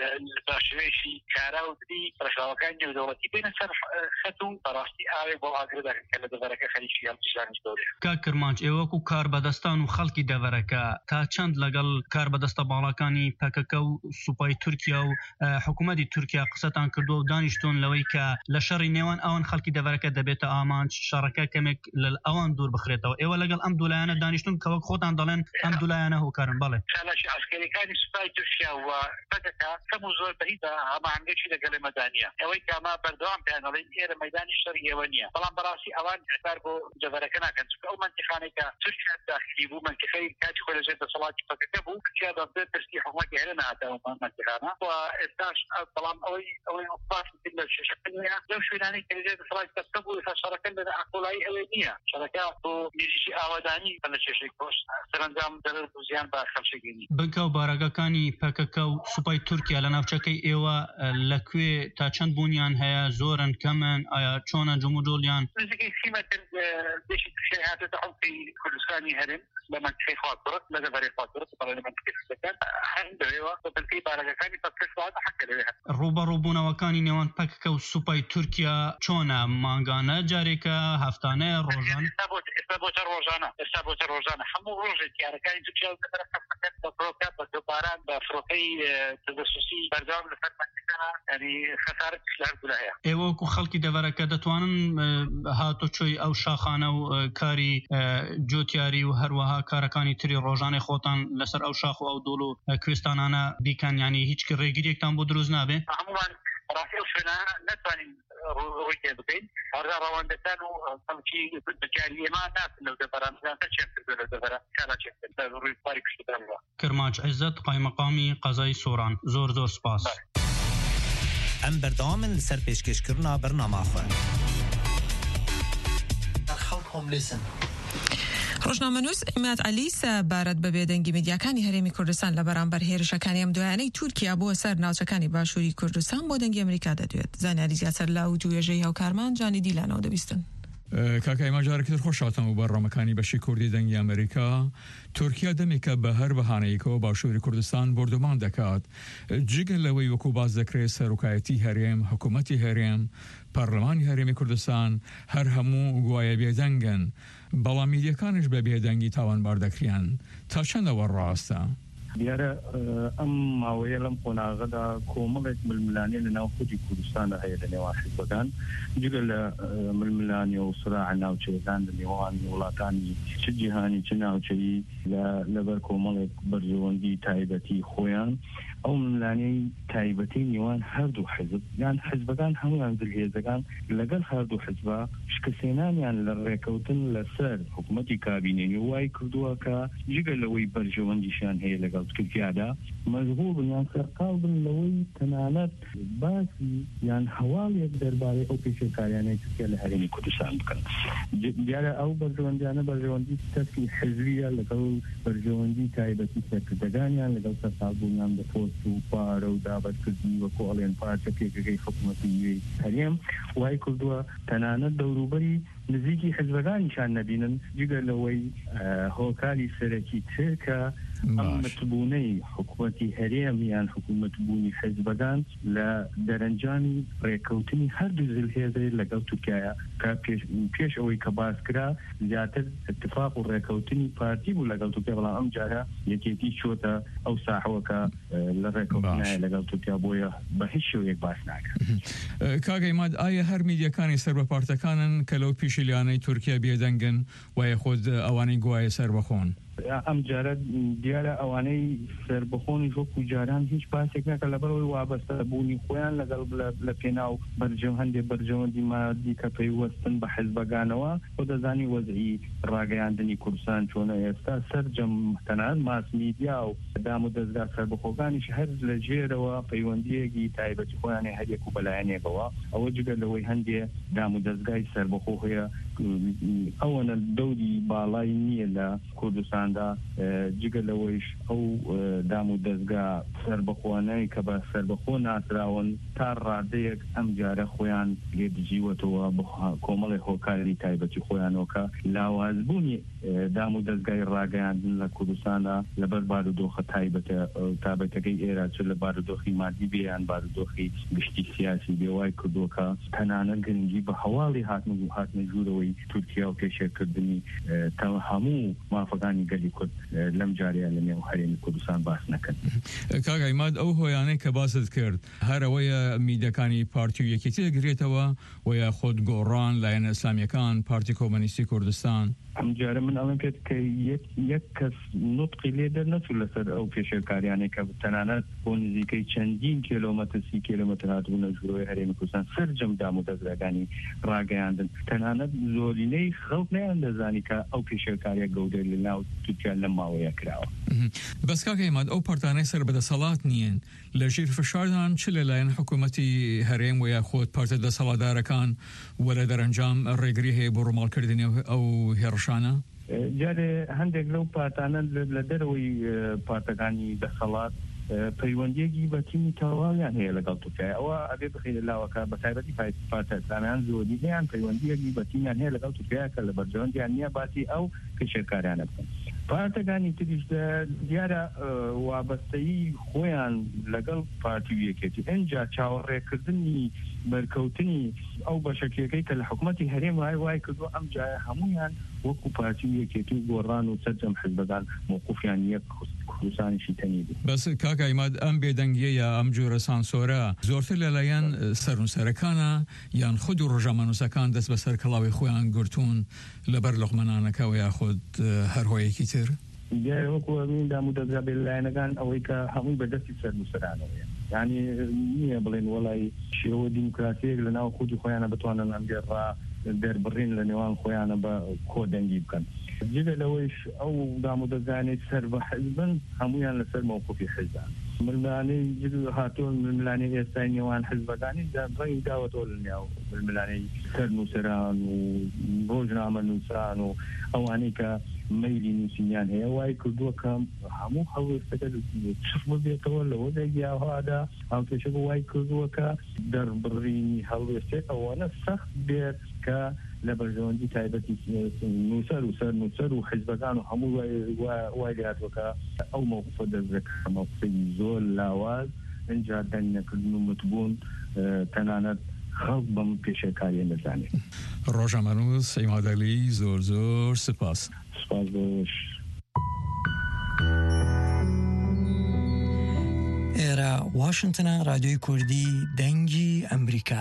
بە شێوەیەکی کارا و بدی ڕێکخراوەکانی نێودەوڵەتی بینە سەر خەت و بەڕاستی ئاوێ بۆ ئاگرەداکەن کە لە دەڤەرەکە خەریکی هەڵبژاردنی دەورێ کاک کرمانج ئێوە وەکو کاربەدەستان و خەڵکی دەڤەرەکە تا چەند لەگەڵ کاربەدەستە باڵەکانی پەکەکە و سوپای تورکیا و حکوومەتی تورکیا قسەتان کردووە و دانیشتون لەوەی کە لە شەڕی نێوان ئەوان خەڵکی دەڤەرەکە دەبێتە ئامان شەڕەکە کەمێک لە ئەوان دوور بخرێتەوە ئێوە لەگەڵ ئەم دوولایانە دانیشتون کەوەک خۆتان دەڵێن ئەم دوولایانە هۆکارن بەڵێ چالاشی عسکەریەکانی سوپای تورکیا و پەکەکە کەم و زۆر بەهیدا هەماهەنگێکی لەگەڵ مەدانیە ئەوەی کاما بەردەوام پێیانەڵێن ئێرە مەیدانی شەڕی ئێوە نییە بەڵام بەڕاستی ئەوان هەتار بۆ دەڤەرەکە ناکەن چونکە ئەو منتیقانەی کە تورکیا داخلی بوو منتیقەی کاتی خۆی لەژێر دەسەڵاتی پەکەکە بوو تورکیا بەبێ پرسی حکوومەتی هێرە نهاتە ئەو منتیقانە و ئێستاش بەڵام ئەوەی ئەوەی باس لە شێشەکەنیە لەو شوێنانەی کە لەژێر دەسەڵاتی پەکەکە بوو ئێستا شەڕەکە لە ئەقۆڵایی ئەوەی نییە شەڕەکە بۆ نێژیشی ئاوادانی لە شێشەی کۆش سەرنجام دەرەر بوو زیان بە خەڵشێگەنی بنکە و بارەگەکانی پەکەکە و سوپای تورکیا لە ناوچەکەی ئێوە لەکوێ تا چەند بوونیان هەیە زۆرن کەمن ئایا چۆنە جمودۆلیان نزیکەی سی مەتر دێشی تورکیا هاتێتە حوڵی کوردستانی هەرێم لە منطقەی خواکوڕەت لە دەڤەرەی خواکوڕەت بەڵێ لە منطقەی کوردستان هەر دەوێەوە بە بنکەی بارەگەکانی پەکەش واتە حەکە لەوێ هەت ڕوبەڕووبوونەوەکانی نێوان پەکەکە و سوپای تورکیا چۆنە مانگانە جارێکە هەفتانەیە ڕۆژان ئێستا بۆتە ڕۆژانە ئێستا بۆتە ڕۆژانە هەموو ڕۆژێک یارەکانی تورکیا و دەڤەرەکە بە فڕۆکە بە دۆباران بە فڕۆکەی تجسوسی بەردەوام لەسەر منطقەکە ینی خەسارەت لە هەردوو لایە ئێوە وەکو خەڵکی دەڤەرەکە دەتوانن هاتوچۆی ئەو شاخانە و کاری جۆتیاری و هەروەها کارەکانی تری ڕۆژانەی خۆتان لەسەر ئەو شاخ و ئەو دۆڵ و کوێستانانە بیکەن ینی هیچ ڕێگیریەکتان بۆ دروست نابێ هەمووان ڕاستی ئەو شوێنە ناتوانین ڕووی تێ بکەین هەردا ڕەوەندەکان و خەڵکی بەجاری ئێمە ناتن لەو دەڤەرە چێن کردووە لە دەڤەرە کارا چێن کردووە ڕووی پاری کوشتدانەوە کرمانج عیزەت قایمەقامی قەزای سۆران زۆر زۆر سپاس ئەم بەردەوامن لەسەر پێشکەشکردنا بەرنامەخۆ ڕۆژنامەنووس ئیماد عەلی سەبارەت بە بێدەنگی میدیاکانی هەرێمی کوردستان لە بەرامبەر هێرشەکانی ئەم دوایانەی تورکیا بووە سەر ناوچەکانی باشووری کوردستان بۆ دەنگی ئەمریکا دەدوێت زانیاری زیاتر لە و جوێژەی هاوکارمان جانی دیلانەوە دەبیستن کاکای ماجارێکتر خۆشاتم و بەڕۆمەکانی بەشی کوردی دەنگی ئەمریکا تورکیا دەمێکە بە هەر بەهانەیەکەوە باشووری کوردستان بردومان دەکات جگە لەوەی وەکو باز دەکرێت سەرۆکایەتی هەرێم حکوومەتی هەرێم پەرلەمانی هەرێمی کوردستان هەر هەموو گوایە بێدەنگن بەڵام میدیەکانش بە بێدەنگی تاوانبار دەکریان تا چەندەوە ڕاستە دیارە ئەم ماوەیە لەم قۆناغەدا کۆمەڵێک ململانی لە ناو خودی کوردستاندا هەیە لە نێوان حیزبەکان جگە لە ململانی و سراع ناوچەیەکان لە نێوان وڵاتانی چ جیهانی چ ناوچەیی لەبەر کۆمەڵێک بەرژەوەندی تایبەتی خۆیان ئەو ململانەی تایبەتی نێوان هەردوو حیزب یان حیزبەکان هەمویان دڵهێزەکان لەگەڵ هەردوو حیزبە شکستێنانیان لە ڕێکەوتن لەسەر حکوومەتی کابینەی وای کردووە کە جگە لەوەی بەرژەوەندیشان هەیە لەگەڵ تورکیادا مەجبوور بن یان سەرقاڵ بن لەوەی تەنانەت باسی یان هەواڵێک دەربارەی ئەو پێشێکاریانەی تورکیا لە هەرێمی کوردستان بکەن دیارە ئەو بەرژەوەندیانە بەرژەوەندی تەسکی حیزبیە لەگەڵ بەرژەوەندی تایبەتی سەرکردەکانیان لەگەڵ سەرقاڵبوونیان بە پۆست و پارە و دابەتکردنی وەکو ئەڵێن پارچە پێکەکەی حکوومەتی نوێی هەرێم وای کردووە تەنانەت دەوروبەری نزیکی حیزبەکانیشان نەبینن جگە لەوەی هۆکاری سەرەکی ترکە ئەم متبوونەی حکوومەتی هەرێم یان حکوومەتبوونی حیزبەکان لە دەرەنجامی ڕێکەوتنی هەردوو زلهێزەی لەگەڵ تورکیایە کە پێش ئەوەی کە باسکرا زیاتر اتفاق و ڕێکەوتنی پارتی بوو لەگەڵ تورکیا بەڵام ئەم جارە یەکێتی چۆتە ئەو ساحەوەکە لە ڕێکەوتنایە لەگەڵ تورکیا بۆیە بە هیچ شێوەیەک باس ناکەن کاگەی ماد ئایا هەر میدیەکانی سەر بە پارتەکانن کە لەو پیشیلیانەی تورکیا بێدەنگن وایە خۆت ئەوانەی گوایە سەر بەخۆن ئەم جارە دیارە ئەوانەی سەربەخۆنی وەکو جاران هیچ پاسێک نەکە لەبەرەوەی وابەستە بوونی خۆیان لەگەڵ لە پێناو بەرجەم هەندێک بەرجەوەندی مادی کە پەیوەستن بە حیزبەکانەوە خۆ دەزانی وەزعی ڕاگەیاندنی کوردستان چۆنە ئێستا سەرجەم تەنانەت ماس میدیا و دام و دەستگا سەربەخۆکانیش هەر لە ژێرەوە پەیوەندیەکی تایبەتی خۆیان هەرێک و بەلایەنێکەوە ئەوە جگە لەوەی هەندێ دام و دەستگای سەربەخۆ هەیە ئەوەنە دەوری باڵای نییە لە کوردستاندا جگە لەوەیش ئەو دام و دەستگا سەربەخۆانەی کە بە سەربەخۆ ناسراون تا ڕادەیەک ئەم جارە خۆیان لێدژیوەتەوە کۆمەڵی هۆکاری تایبەتی خۆیانەوە لاوازبوونی دام و دەستگای ڕاگەیاندن لە کوردستاندا لەبەر بارودۆخە تایبەتە تابەتەکەی ئێرە چ لە بارودۆخی مادی بێیان بارودۆخی گشتی سیاسی بێوای کردووەکە تەنانە گرنگی بە هەواڵی هاتن و هاتنە ژوورەوەی تورکیا و پێشێرکردنی هەموو مافەکانی گەلی کورد لەم جاریان لە نێو هەرێمی کوردستان باس نەکەن. کاگای ماد ئەو هۆیانەی کە باست کرد هەرەوەیە میدەکانی پارتی و یەکێتی دەگرێتەوە و یا خۆت گۆڕان لایەنە ئیسلامیەکان پارتی کۆمۆنیستی کوردستان ئەم جارە من ئەڵێم پێت کە یەک کەس نوتقی لێ دەرنەچوو لەسەر ئەو پێشێرکاریانەی کە تەنانەت بۆ نزیکەی چەندین کیلۆمەتر سی کیلۆمەتر هاتبوونە ژوورەوەی هەرێمی کوردستان سەرجەم دام و دەستگاکانی ڕاگەیاندن تەنانەت زۆرینەی خەڵک نەیان دەزانی کە ئەو پێشێرکاریە گەورە لە ناو تورکیا لەم ماوەیە کراوە. بەس کاکای ماد ئەو پارتانەی سەر بەدەسەڵات نیەن لە ژیر فشاردان چ لەلایەن حکوومەتی هەرێم و یا خۆت پارتە دەسەڵاتدارەکان وەرە دەرەنجام ڕێگری هەیە بۆ ڕۆماڵکردنی ئەو هێڕشانە؟ جارێ هەندێک لەو پارتانە لە دەرەوەی پارتەکانی دەسەڵات پەیوەندیەکی بە تیمی تەواویان هەیە لەگەڵ تورکیا ئەوە ئەبێ بخێنە لاوەکە بە تایبەتی پارتە ئیسلامیان زۆری هەیەیان پەیوەندیەکی بە تیمیان هەیە لەگەڵ تورکیا کە لە بەرجەوەندیان نییە باسی ئەو پێشێرکاریانە بکەن. پارتەکانی تریش دیارە وابەستەیی خۆیان لەگەڵ پارتی و یەکێتی ئەنجا چاوەڕێکردنی بەرکەوتنی ئەو بەشەکێکەی کە لە حکوومەتی هەرێم وای وای کردو ئەم جایە هەمویان وەکو پارتی و یەکێتی و گۆڕان و سەرجەم حیزبەکان موقوفیان یەک کوردستانیشی تەنی بوو. بەس کاکای ماد ئەم بێدەنگیەیە ئەم جۆرە سانسۆرە زۆرتر لەلایەن سەرنووسەرەکانە یان خود و ڕۆژەمەنووسەکان دەست بەسەر کەڵاوی خۆیان گرتوون لەبەر لۆقمەنانەکەەوە یا خود هەر هۆیەکی تر؟ دیارە وەکو ئەمین دام و دەستگا بێلایەنەکان ئەوەی کە هەمووی بەدەستی سەرنووسەرانەوەیە یعنی نییە بڵێن وەڵی شێوە دیموکراسیەک لە ناو خودی خۆیانە بتوانن ئەمگەڕا دەربڕین لە نێوان خۆیانە بە کۆدەنگی بکەن. جگە لەوەیش ئەو دام و دەستگانەی سەر بە حیزبن هەمویان لەسەر موقوفی حیزبان ململانەی هاتوون ململانەی ئێستای نێوان حیزبەکانی ڕەنگی داوەتەوە لە نێو ململانەی سەرنووسەران و ڕۆژنامە نووسان و ئەوانەی کە مەیلی نووسینیان هەیە وای کردووە کە هەموو هەڵوێستەکە چف ببێتەوە لەوە دەگیاهوادا ئەو پێشەکە وای کردووە کە دەربڕینی هەڵوێستێک ئەوانە سەخت بێت کە لە بەرژەوەندی تایبەتی نووسەر و سەر نووسەر و حیزبەکان و هەموو وای لاتوەکە ئەو موقفە دەستەکە موقفی زۆر لاواز ئەنجا دەنگنەکردن و متبوون تەنانەت خەڵک بەم پێشێرکاریە دەزانێت. ڕۆژەمەنووس ئەیمادەلی زۆر زۆر سپاس. سپاس بەش. ئێرە واشنگتنە رادیۆی کوردی دەنگی ئەمریکا.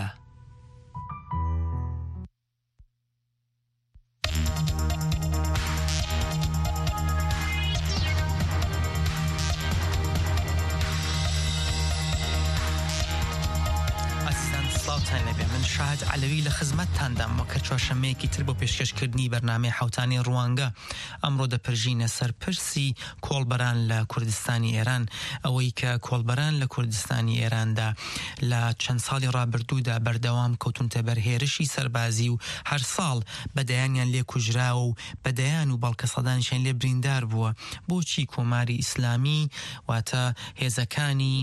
من شاهد علوی لە خزمەتتاندام وەکە چوارشەمەیەکی تر بۆ پێشکەشکردنی بەرنامەی حوتانی ڕوانگە ئەمڕۆ دەپەرژینە سەرپرسی کۆڵبەران لە کوردستانی ئێران ئەوەی کە کۆڵبەران لە کوردستانی ئێراندا لە چەند ساڵی ڕابردوودا بەردەوام کەوتونتە بەر هێرشی سەربازی و هەر ساڵ بەدەیانیان لێ کوژراوە و بەدەیان و باڵکە سەدانیشان لێ بریندار بووە. بۆچی کۆماری ئیسلامی واتە هێزەکانی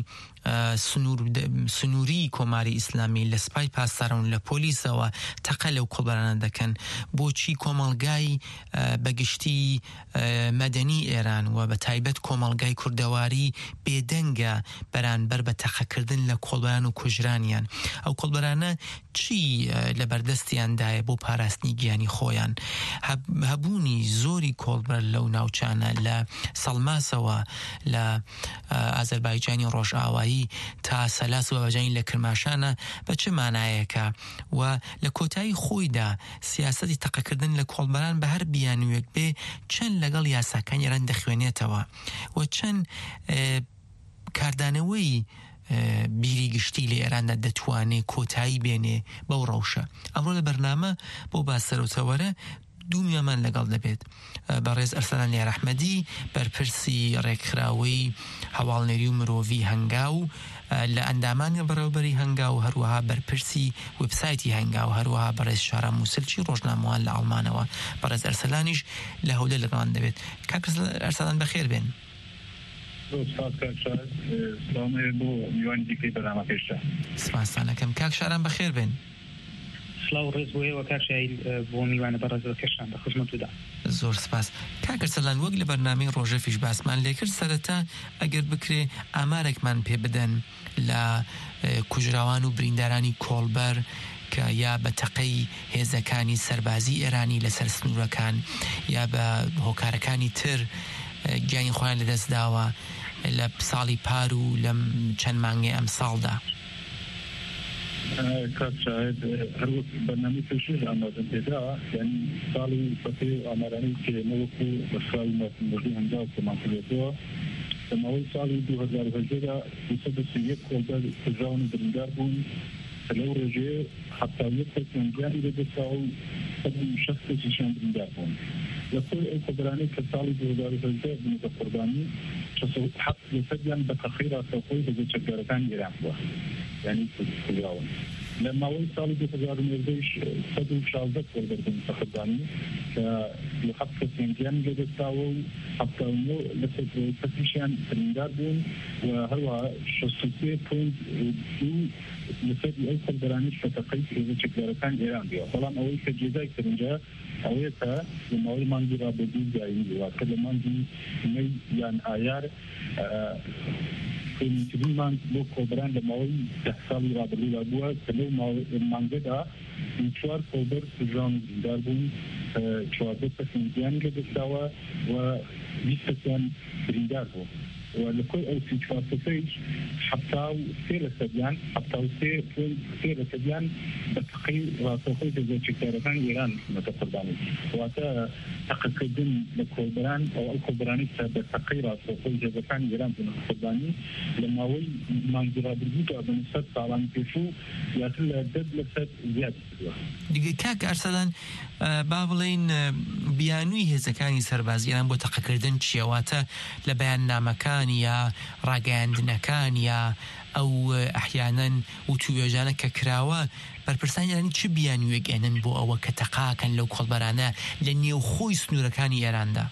سنووری کۆماری ئیسلامی لە سپای پاسداران لە پۆلیسەوە تەقە لەو کۆڵبەرانە دەکەن؟ بۆچی کۆمەڵگای بەگشتی مەدەنی ئێران و بە تایبەت کۆمەڵگای کوردەواری بێدەنگە بەرامبەر بە تەقەکردن لە کۆڵبەران و کوژرانیان؟ ئەو کۆڵبەرانە چی لەبەردەستیاندایە بۆ پاراستنی گیانی خۆیان هەبوونی زۆری کۆڵبەر لەو ناوچانە لە سەڵماسەوە لە ئازەربایجانی ڕۆژئاوایی تا سەلاس و بەجانی لە کرماشانە بە چه مانایەکە و لە کۆتایی خۆیدا سیاسەتی تەقەکردن لە کۆڵبەران بە هەر بیانوێک بێ چەند لەگەڵ یاساکانی ئێران دەخوێنێتەوە و چەند کاردانەوەی بیری گشتی لە ئێراندا دەتوانێت کۆتایی بێنێ بەو ڕەوشە. ئەمڕۆ لە بەرنامە بۆ باسەرەوتەوەرە دوو میوامان لەگەڵ دەبێت بەڕێز ئەرسەلان یاڕەحمەدی بەرپرسی ڕێکخراوەی هەواڵنێری و مرۆڤی هەنگاو لە ئەندامانی بەڕێوەبەری هەنگاو و هەروەها بەرپرسی وبسایتی هەنگاو هەروەها بەڕێز شارە مووسلچی ڕۆژنامەوان لە ئەڵمانەوە بەڕێز ئەرسەلانیش لە هەولێر لەگەڵان دەبێت. کاک ئەرسەلان بەخێر بێن. سپاسانەکەم. کاک شاران بەخێر بێن. سلااو ڕێز بۆیەوە کارشایی بۆ میوانە بەڕێزەوە کەشان بە خزمەتودا. زۆر سپاس. کاک ئەرسەلان وەک لە بەرنامەی ڕۆژە فیش باسمان لێکرد سەرەتا ئەگەر بکرێ ئامارێکمان پێ بدەن لە کوژراوان و بریندارانی کۆڵبەر کە یا بە تەقەی هێزەکانی سەربازی ئێرانی لەسەر سنوورەکان یا بە هۆکارەکانی تر گیانی خۆیان لەدەست داوە لە ساڵی پار و لەم چەند مانگێ ئەم ساڵدا. کات شاید هەر وەک بەرنامەی پێشوو ئامادەم پێدا یعنی ساڵی بەپێ ئامارانەی کە نەوەکو بە ساڵی مەردی هەنگاو کۆمان کردێتەوە لە ماوەی ساڵی دوو هەزار و هەژدەدا دووسەد و سی و یەک کۆڵبەر کوژراون و بریندار بوون کە لەو ڕێژەیە حەتا یەک کەس گیانی لەدەستاوە و سەد و شەست کەسیشیان بریندار بوون. لەکۆی ئەو کۆبرانەی کە ساڵی دوو هەزار و هەژدە بوون بە قوربانی شەست حەفت لەسەریان بە تەقەی ڕاستەوخۆی هێزە ئێران بووە یعنی کوژراون. لە ماوەی ساڵی دوو هەزار و نۆزدەیش سەد و شازدە کۆڵبەر بوون بە قوربانی کە حەفت کەسیان گیانی لەدەستاوە و حەفتا و نۆ لەسەر کەسیشیان بریندار بوون و هەروەها شەست و سێ پۆینت دوو لەسەر ئەو کۆڵبەرانیش بە تەقەی هێزە ئێران بووە. بەڵام ئەوەی کە جێگای کرنجە ئەوەیە کە لە ماوەی مانگی ڕابردوو داینی بووە کە لە مانگی مەی یان ئایار کۆمیتیون مانگ بۆ کۆبران لە ماوەی دە ساڵی ڕابردوودا بووە کە لەو مانگەدا چوار کۆبەر کوژراون و بریندار بوون چواردە کەسیان گیانی لەدەستاوە و بیست کەسیان بریندار بوو و لەکۆی ئەو سی چوار کەسەیش حەفتا و سێ لەسەریان حەفتا و سێ سێ لەسەریان بە تەقەی ڕاستەوخۆی هێزە ئێران بوونەتە قوربانی. واتە تەقەکردن لە کۆڵبەران ئەو ئەو کۆڵبەرانی کە بە تەقەی ڕاستەوخۆی هێزەکانی ئێران بوونەتە قوربانی لە ماوەی مانگی ڕابردوودا بە نسبەت ساڵانی پێشوو زیاتر لە دە لەسەر زیاد کردووە. دیگە کاک ئەرسەلان با بڵێن بیانووی هێزەکانی سەربازیان بۆ تەقەکردن چیەواتە لە بەیاننامەکان یا ڕاگەیاندنەکان یا ئەو ئەحیانەن و توێژانە کە کراوە بەرپرسانیانی چ بیانوێک ئێنن بۆ ئەوە کە تەقاکەن لەو کۆڵبەرانە لە نێوخۆی سنوورەکانی ئێراندا؟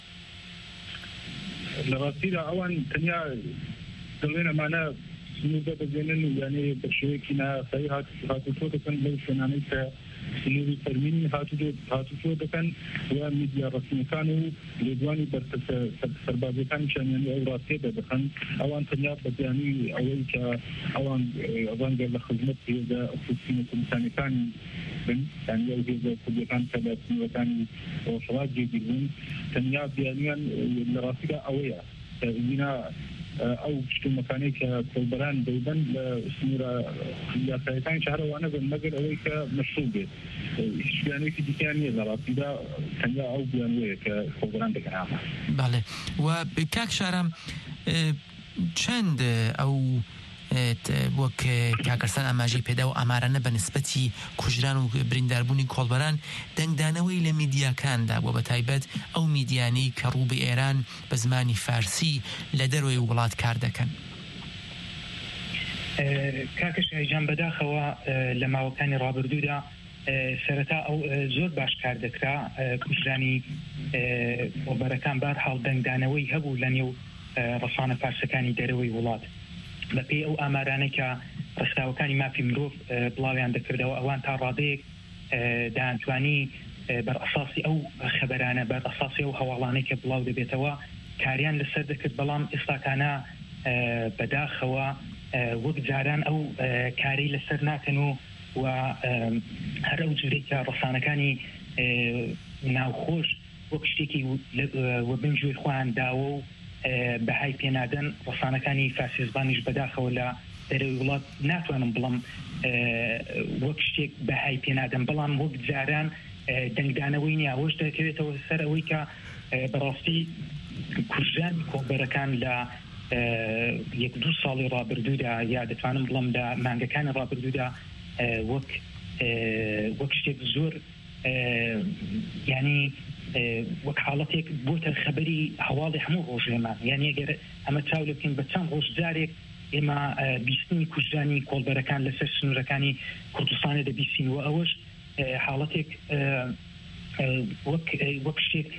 لە ڕاستیدا ئەوان تەنیا دەڵێن ئەمانە سنوورە بەجێنن و یانێ بە شێوەیەکی ناسایی هاتوتۆ دەکەن لەو شوێنانەی کە سنووری فەرمینی هاتوتۆ دەکەن و میدیا ڕەسمیەکان و لێدوانی سەربازەکانی شانیانی ئەو ڕاستێدا دەکەن. ئەوان تەنیا بە بیانووی ئەوەی کە ئەوان ئەوان گەر لە خزمەت هێزە ئۆفیسینە کوردستانیەکانی بن یعنی ئەو هێزە کوردیەکان کە لە سنوورەکانی ڕۆژهەڵات جێگیر بوون تەنیا بیانویان لە ڕاستیدا ئەوەیە ئینا ئەو شتومەکانەی کە کۆڵبەران دەیبەن لە سنوورە یاسایەکانی شارەوانە بن مەگەر ئەوەی کە مەشروع بێت. هیچ بیانوویەکی دیکەیان نییە لە ڕاستیدا تەنیا ئەو بیانوەیە کە کۆڵبەران دەکەن. بەڵێ و کاک شارەم چەند ئەو وەک کاکەرسان ئاماژەی پێدا و ئامارانە بە نسبەتی کوژران و برینداربوونی کۆڵبەران دەنگدانەوەی لە میدیاکاندا بۆ بە تایبەت ئەو میدیانەی کە ڕوو بە ئێران بە زمانی فارسی لە دەروی وڵات کار دەکەن. کاکەش هەیجان بەداخەوە لە ماوەکانی ڕابردوودا سەرەتا ئەو زۆر باش کار دەکرا کوژرانی کۆڵبەرەکان بەرحاڵ دەنگدانەوەی هەبوو لە نێو ڕەسانە فارسەکانی دەرەوەی وڵات بەپێی ئەو ئامارانە کە ڕێکخراوەکانی مافی مرۆڤ بڵاویان دەکردەوە ئەوان تا ڕادەیەک دەیانتوانی بەرئەساسی ئەو خەبەرانە بەرئەساسی ئەو هەواڵانەی کە بڵاو دەبێتەوە کاریان لەسەر دەکرد. بەڵام ئێستاکانە بەداخەوە وەک جاران ئەو کاری لەسەر ناکەن و و هەر ئەو جورێکە ڕسانەکانی ناوخۆش وەک شتێکی وە بنجوێ خوان داوە و بەهای پێنادەن ڕسانەکانی فارسی زبانیش بەداخەوە لە دەرەوەی وڵات ناتوانم بڵم وەک شتێک بەهای پێنادەن بەڵام وەک جاران دەنگدانەوەی نیە ئەوەش دەکەوێتەوە سەر ئەوەی کە بەڕاستی کورژان کۆبەرەکان لە یەک دوو ساڵی ڕابردوودا یا دەتوانم بڵم لە مانگەکانی ڕابردوودا وەک وەک شتێک زۆر ینی وەک حاڵەتێک بۆتە خەبەری هەواڵی هەموو ڕۆژێمان یان ئەگەر ئەمە چاو لە بکەین بە چەند ڕۆژ جارێک ئێمە بیستنی کوژانی کۆڵبەرەکان لەسەر سنوورەکانی کوردستانی دەبیستین و ئەوەش حاڵەتێک وەک شتێک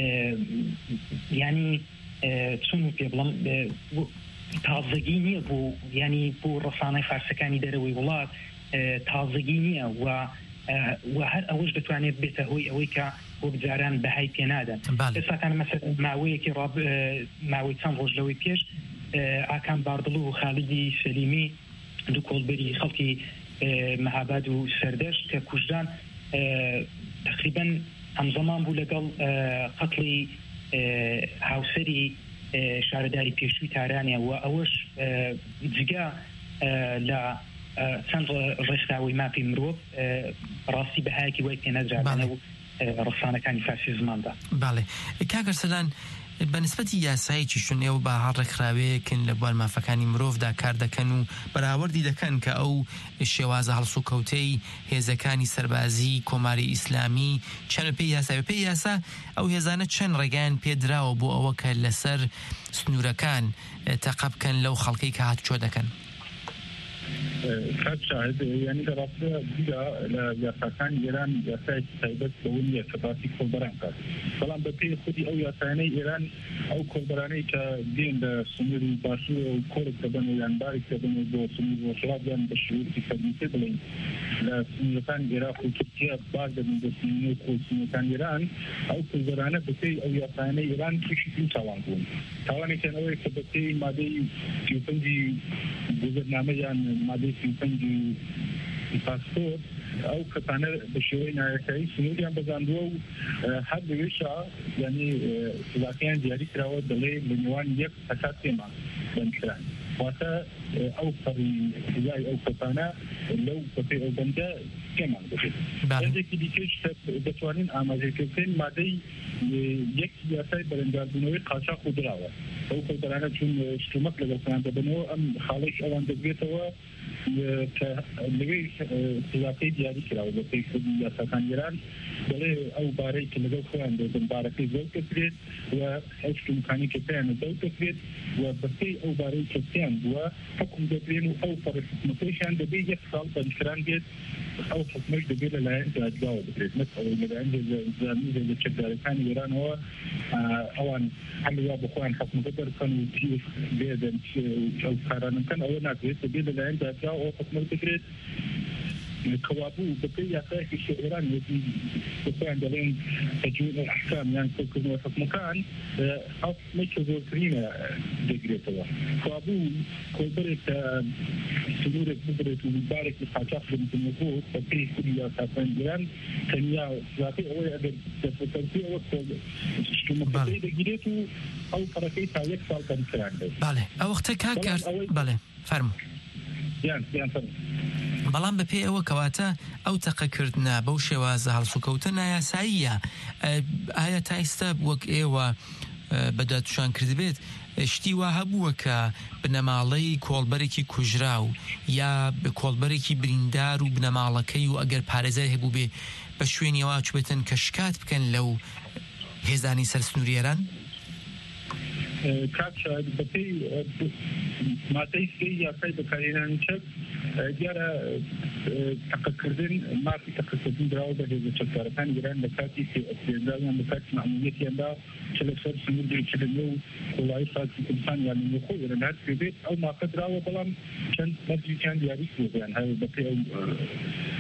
ینی چون پێ بڵم تازەگی نییە بۆ ینی بۆ ڕسانەی فارسەکانی دەرەوەی وڵات تازەگی نییە و و هەر ئەوەش دەتوانێت بێتە هۆی ئەوەی کە بۆ بجاران بەهای پێنادەن ئێستاکان مەسەر ماوەیەکی ماوەی چەند ڕۆژ لەوەی پێش ئاکان باردڵ و خالیدی سەلیمی دوو کۆڵبەری خەڵکی مەهاباد و سەردەشت کە کوژدان تقریبا هەمزەمان بوو لەگەڵ قەتڵی هاوسەری شارەداری پێشووی تارانە و ئەوەش جگا لە چەند ڕێکخراوەی مافی مرۆڤ ڕاستی بەهایەکی وای پێنەدرابانە و ڕسانەکانی فارسی زماندا. باڵێ کاگەرسەلان بەنسبەتی یاسایەکی شون ئێوە بە هەڕێکخراوەیەکن لە بوار مافەکانی مرۆڤدا کار دەکەن و بەراوردی دەکەن کە ئەو شێوازە هەڵسو کەوتەی هێزەکانی سەربازی کۆماری ئیسلامی چەند پێی یاسا پێی یاسا ئەو هێزانە چەند ڕێگایان پێدراوە بۆ ئەوە کە لەسەر سنوورەکان تەقە بکەن لەو خەڵکەی کە هاتوچۆ دەکەن. کات شاهد یعنی در رابطه دیگه یاساکان ایران یاسای تایبت بونیه که باسی کلبران کرد. بلان بپی خودی او یاسانه ایران او کلبرانی که دین در سنوری باشو و کورک تبنو یان باریک تبنو دو سنوری و شراب یان بشویر تی خدمتی بلین. لسنوریتان ایران خود ترکیه باز دبن دو سنوری خود سنوریتان ایران او کلبرانه بپی او یاسانه ایران کشیدین تاوان بون. تاوانی که نوی که بپی ماده تیوپنجی گذرنامه یان ماده سنجی پاسپورت او کتانه بشوی نایکایی سنوریان بزندو هر دویشا یعنی واقعا دیاری کراوه دلی بنیوان یک اساسی ما بنکران واسه او فری جای او کتانه لو بطی او بنده کمان بشه بنده که دیکش بتوانین آماده کردن ماده یک یاسای برنداربونوی قاچاق خود راوه او کلبرانه چون اشترمک لگل کننده بنو ام خالش اوان دبیتوه که لگه سلاقی دیاری کراوه بطی خودی یاساکان ایران بله او باره که لگل خونده دن بارکی زول کسرید و اشتو مکانی که پیان زول کسرید و بطی او باره که پیان و حکم دبین و او پر حکمتشان دبی یک سال بنکران بید او حکمش دبی للاین دادگاه بطرید مثل للاین زمین زي چکدارکان ایران و اوان حلوا بخوان حکم قدر کن و تیف بیدن او کارانم کن او ناکوید دبی للاین دادگاه او حکم بطرید كوابو بقية في إيران يجي بقية عندهم تجويد الأحكام يعني كل كل حكم كان أو مش زورترين دقيقة كوابو كل بريت سنورة بدرت وبارك الحاجات من النفوس بقية كل ياسين إيران كنيا ذاتي أول أدر تفترضي أول شو مقصود دقيقة أو فرقي تايك سال كان كلام بالله أو وقتك هكذا بالله فرم يعني يعني فرم بەڵام بە پێ ئەوە کەواتە ئەو تەقەکردنە بەو شێوازە هەڵسوکەوتنە یاساییە ئایا تا ئێستا وەک ئێوە بەداتوشان کردبێت شتی وا هەبووە کە بنەماڵەی کۆڵبەرێکی کوژرا و یا کۆڵبەرێکی بریندار و بنەماڵەکەی و ئەگەر پارێزەر هەبوو بێ بە شوێنیەوە چبێتن کە شکات بکەن لەو هێزانی سەر سنووریێران؟ کات شاید بەپێی مادەی سێ یاسای بەکارهێنانی چەک دیارە تەقەکردن مافی تەقەکردن دراوە بە هێزە چەکدارەکان ایران لە کاتی سێداویان لە کاتی مەعمولیەتیاندا چ لەسەر سنووری چ لە نێو وڵایی خاکی کوردستان یان لە نێوخۆ ئێران هات پێ بێت ئەو مافە دراوە بەڵام چەند مەرجێکیان دیاری کردیان هەیە بەپێی ئەو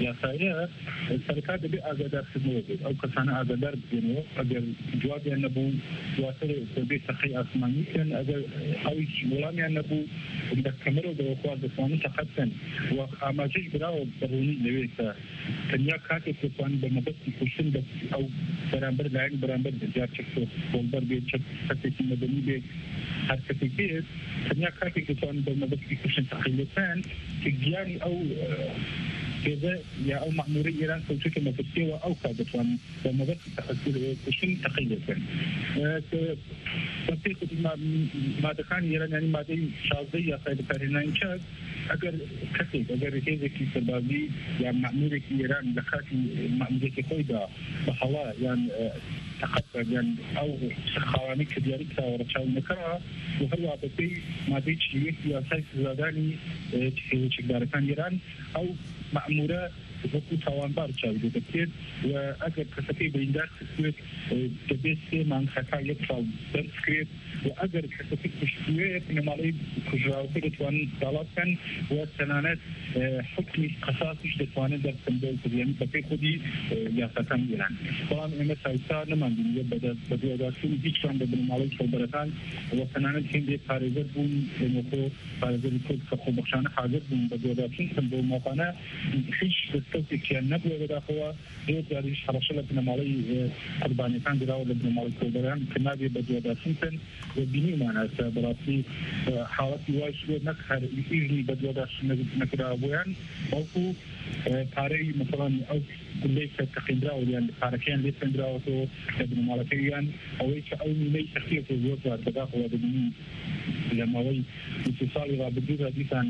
یاساییە سەرکار دەبێت ئاگادارکردنەوە بێت ئەو کەسانە ئاگادار بێنەوە ئەگەر جوابیان نەبوو دواتر دەبێت سەقەی ئاسمانی بکەن ئەگەر ئەوی وەڵامیان نەبوو لە کەمەرەوە دەوەخوار دەتوانن تەقەتکەن و ئاماژەش براوە بەڕوونی لەوێ کە تەنیا کاتێک دەتوانن بە مەبەستی کوشتن ئەو بەرامبەر لایەن بەرامبەر جار چەک کۆڵبەر بێت چەک کەسێکی مەدەنی بێت هەر کەسێک بێت تەنیا کاتێک دەتوانن بە مەبەستی کوشتن تەقیلەکەن کە گیانی ئەو كذا يا أو مأموري إيران كوشك ما تسوى أو كذا كان لما بس تقصير كوشين تقيل كان تطبيق ما ما دكان إيران يعني ما دي شاذية في الفرنان شاذ أجر كثير أجر كذا كي سبابي يعني مأموري إيران لكاتي مأموري كويدا بحلا يعني تقدم يعني أو خواني كدياري كورشاو نكرا وهو بتي ما دي شيء سياسي زاداني في شجار كان إيران أو مأمورة وەکو تاوانبار چاوی دەکرێت و ئەگەر کەسەکەی بریندار کردوێت دەبێت سێ مانگەکە یەک ساڵ دەرکرێت و ئەگەر کەسەکەی کوشتوێت نەماڵەی کوژراوەکە دەتوانن داڵات بکەن و تەنانەت حکمی قەساسیش دەتوانن دەرکەن بەیانی بەپێی خودی یاساکان ئێران بەڵام ئێمە سایسا نەماندویە بەدواداچوون هیچیان بە بنەماڵەی کۆڵبەرەکان و تەنانەت هێندێک پارێزەر بوون وەکو پارێزەری کورد کە خۆبەخشانە حاضر بوون بەدواداچوون کەم بۆ ماڵانە هیچ كان نبوة بداخلها هي جاريش حرشة لبنمالي قرباني كان جراو لبنمالي كوبران كنابي بدو داشنتن وبيني معنا براسي حالتي وايش نكهر إيجني بدو داشن نكرا بويان أوكو باري مثلا أو ليس تقدراو يعني باركين ليس تقدراو تو لبنمالي كيان أو إيش أو مي شخصية الوزارة بداخلها بيني لما وي اتصالي رابطي حديثا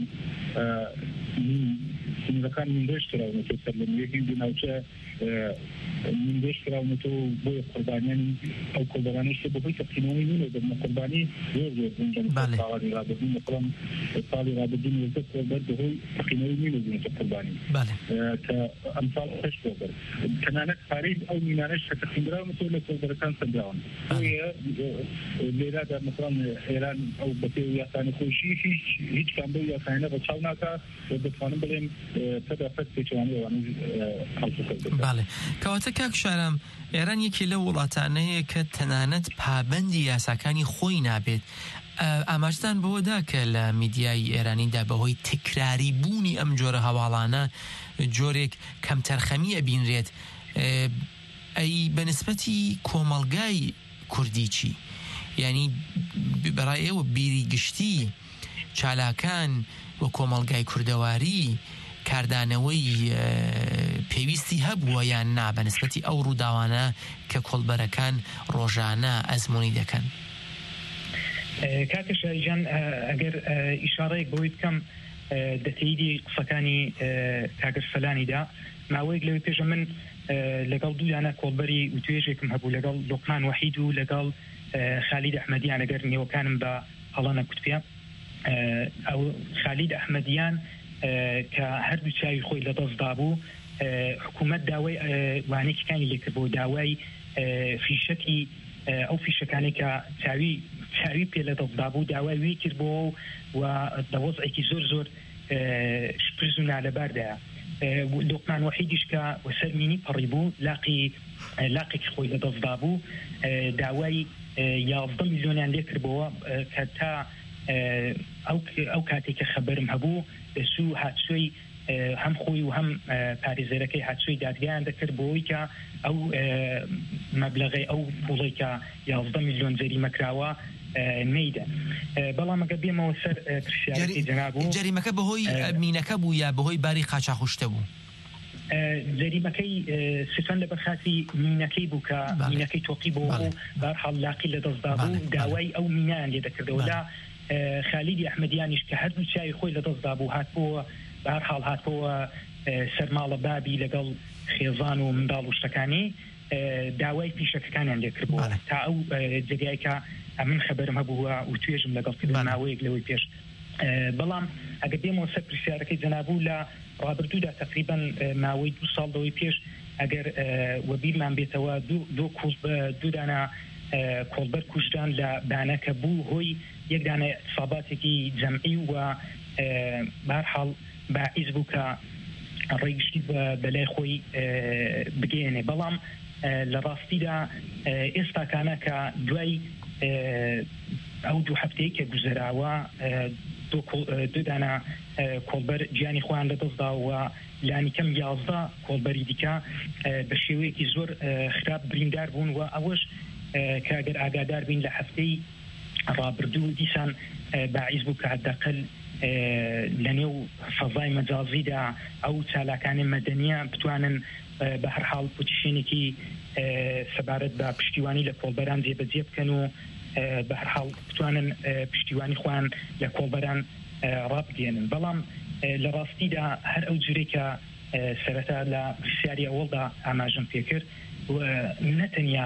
إذا كان من دشترا ونتسلم يمكن بناوشة من دشترا ونتو بوي قربانيان أو قربانيش بوي تقينوي منه بدنا قرباني يوجد من جنب الصالي رابطين مثلا الصالي رابطين يوجد قربان هو تقينوي منه بدنا قرباني. بله. كأمثال تشتغل. كنانك خارج أو منانش تقينرا ونتو لقربان كان سجاون. هي ليرا ده مثلا إيران أو بتويا ثاني خوشي هيج هيج كان بويا ثاني بتشاونا كا بتفانم بلهم بله کەواتە کاک شارم ئێران یەکی لە وڵاتانەیە کە تەنانەت پابەندی یاساکانی خۆی نابێت ئاماژدان بەوەدا کە لە میدیای ئێرانیدا بەهۆی تکراری بوونی ئەم جۆرە هەواڵانە جۆرێک کەم تەرخەمی ئەبینرێت ئەی بەنسبەتی کۆمەڵگای کوردی چی یعنی بەڕای ئێوە بیری گشتی چالاکان و کۆمەڵگای کوردەواری کاردانەوەی پێویستی هەبووە یان نا بەنسبەتی ئەو ڕووداوانە کە کۆڵبەرەکان ڕۆژانە ئەزموونی دەکەن. کاکەش جان ئەگەر ئیشارەیەک بۆی بکەم دەتەییدی قسەکانی کاگەر فەلانیدا ماوەیەک لەوەی پێشە من لەگەڵ دوویانە کۆڵبەری و توێژێکم هەبوو لەگەڵ لوقمان وەحید و لەگەڵ خالید ئەحمەدیان ئەگەر نێوەکانم بە هەڵە نەکوتپێ ئەو خالید ئەحمەدیان کە هەردوو چاوی خۆی لە دەستدا بوو حکوومەت داوای وانێکەکانی لێکرد بۆ داوای فیشەکی ئەو فیشەکانی کە چاوی چاوی پێ لە دەستدا بوو داوای وی کرد بۆ و دەوەزعێکی زۆر زۆر شپرز و نالەباردایە لوقمان وەحیدیش کە وەسەر مینی پەڕی بوو لاقی لاقێکی خۆی لە دەستدا بوو داوای یازدە میلیۆنیان لێ کردبەوە کە تا ئەو کاتێک کە خەبەرم هەبوو سو هاتسوی هەم خۆی و هەم پارێزەرەکەی هاتسوی دادگایان دەکرد بۆەوەی کە ئەو مەبلەغی ئەو پوڵی کە یازدە میلیۆن جەریمەکراوە نەیدە بەڵام ئەگە بێمەوە سەر پرسیارەکەی جەناب جەریمەکە بەهۆی مینەکە بوو یا بەهۆی باری قاچاقوشتە بوو جەریمەکەی سفەن لە بەرخاتی مینەکەی بوو کە مینەکەی تۆقی بۆ بەرحاڵ لاقی لە دەستدا بوو داوای ئەو مینیان لێ دەکردەوە لا خالیدی ئەحمەدیانیش کە هەردوو چاوی خۆی لە دەستدا بوو هاتبووە بەرحاڵ هاتبووە سەرماڵە بابی لەگەڵ خێزان و منداڵ و شتەکانی داوای پیشەکەکانیان لێ کردبووە تا ئەو جێگای کە من خەبەرم هەبووە و توێژم لەگەڵ کردن ماوەیەک لەوەی پێش بەڵام ئەگە بێمەوە سەر پرسیارەکەی جەنابوو لە ڕابردوودا تقریبا ماوەی دو ساڵ لەوەی پێش ئەگەر وەبیرمان بێتەوە دوو دانە کۆڵبەر کوژدان لە بانەکە بوو هۆی یەک دانە اعتصاباتێکی جەمعی و بەرحاڵ باعث بوو کە ڕێگشتی بەلای خۆی بگەێنێ بەڵام لە ڕاستیدا ئێستاکانە کە دوای ئەو دوو هەفتەیە کە گوزەراوە دوودانە کۆڵبەر گیانی خۆیان لەدەستداوە لانی کەم یازدە کۆڵبەری دیکە بە شێوەیەکی زۆر خراپ بریندار بوون و ئەوەش کاگەر ئاگادار بین لە هەفتەی ڕابردوو دیسان باعیز بوو کە حداقل لە نێو فەزای مەجازیدا ئەو چالاکانی مەدەنیە بتوانن بە هەر حاڵ پوتیشێنێکی سەبارەت بە پشتیوانی لە کۆڵبەران جێبەجێ بکەن و بە هەر حاڵ بتوانن پشتیوانی خۆیان لە کۆڵبەران ڕابگەێنن بەڵام لە ڕاستیدا هەر ئەو جورێکە سەرەتا لە پرسیاری ئەوڵدا ئاماژەم پێکرد و نەتەنیا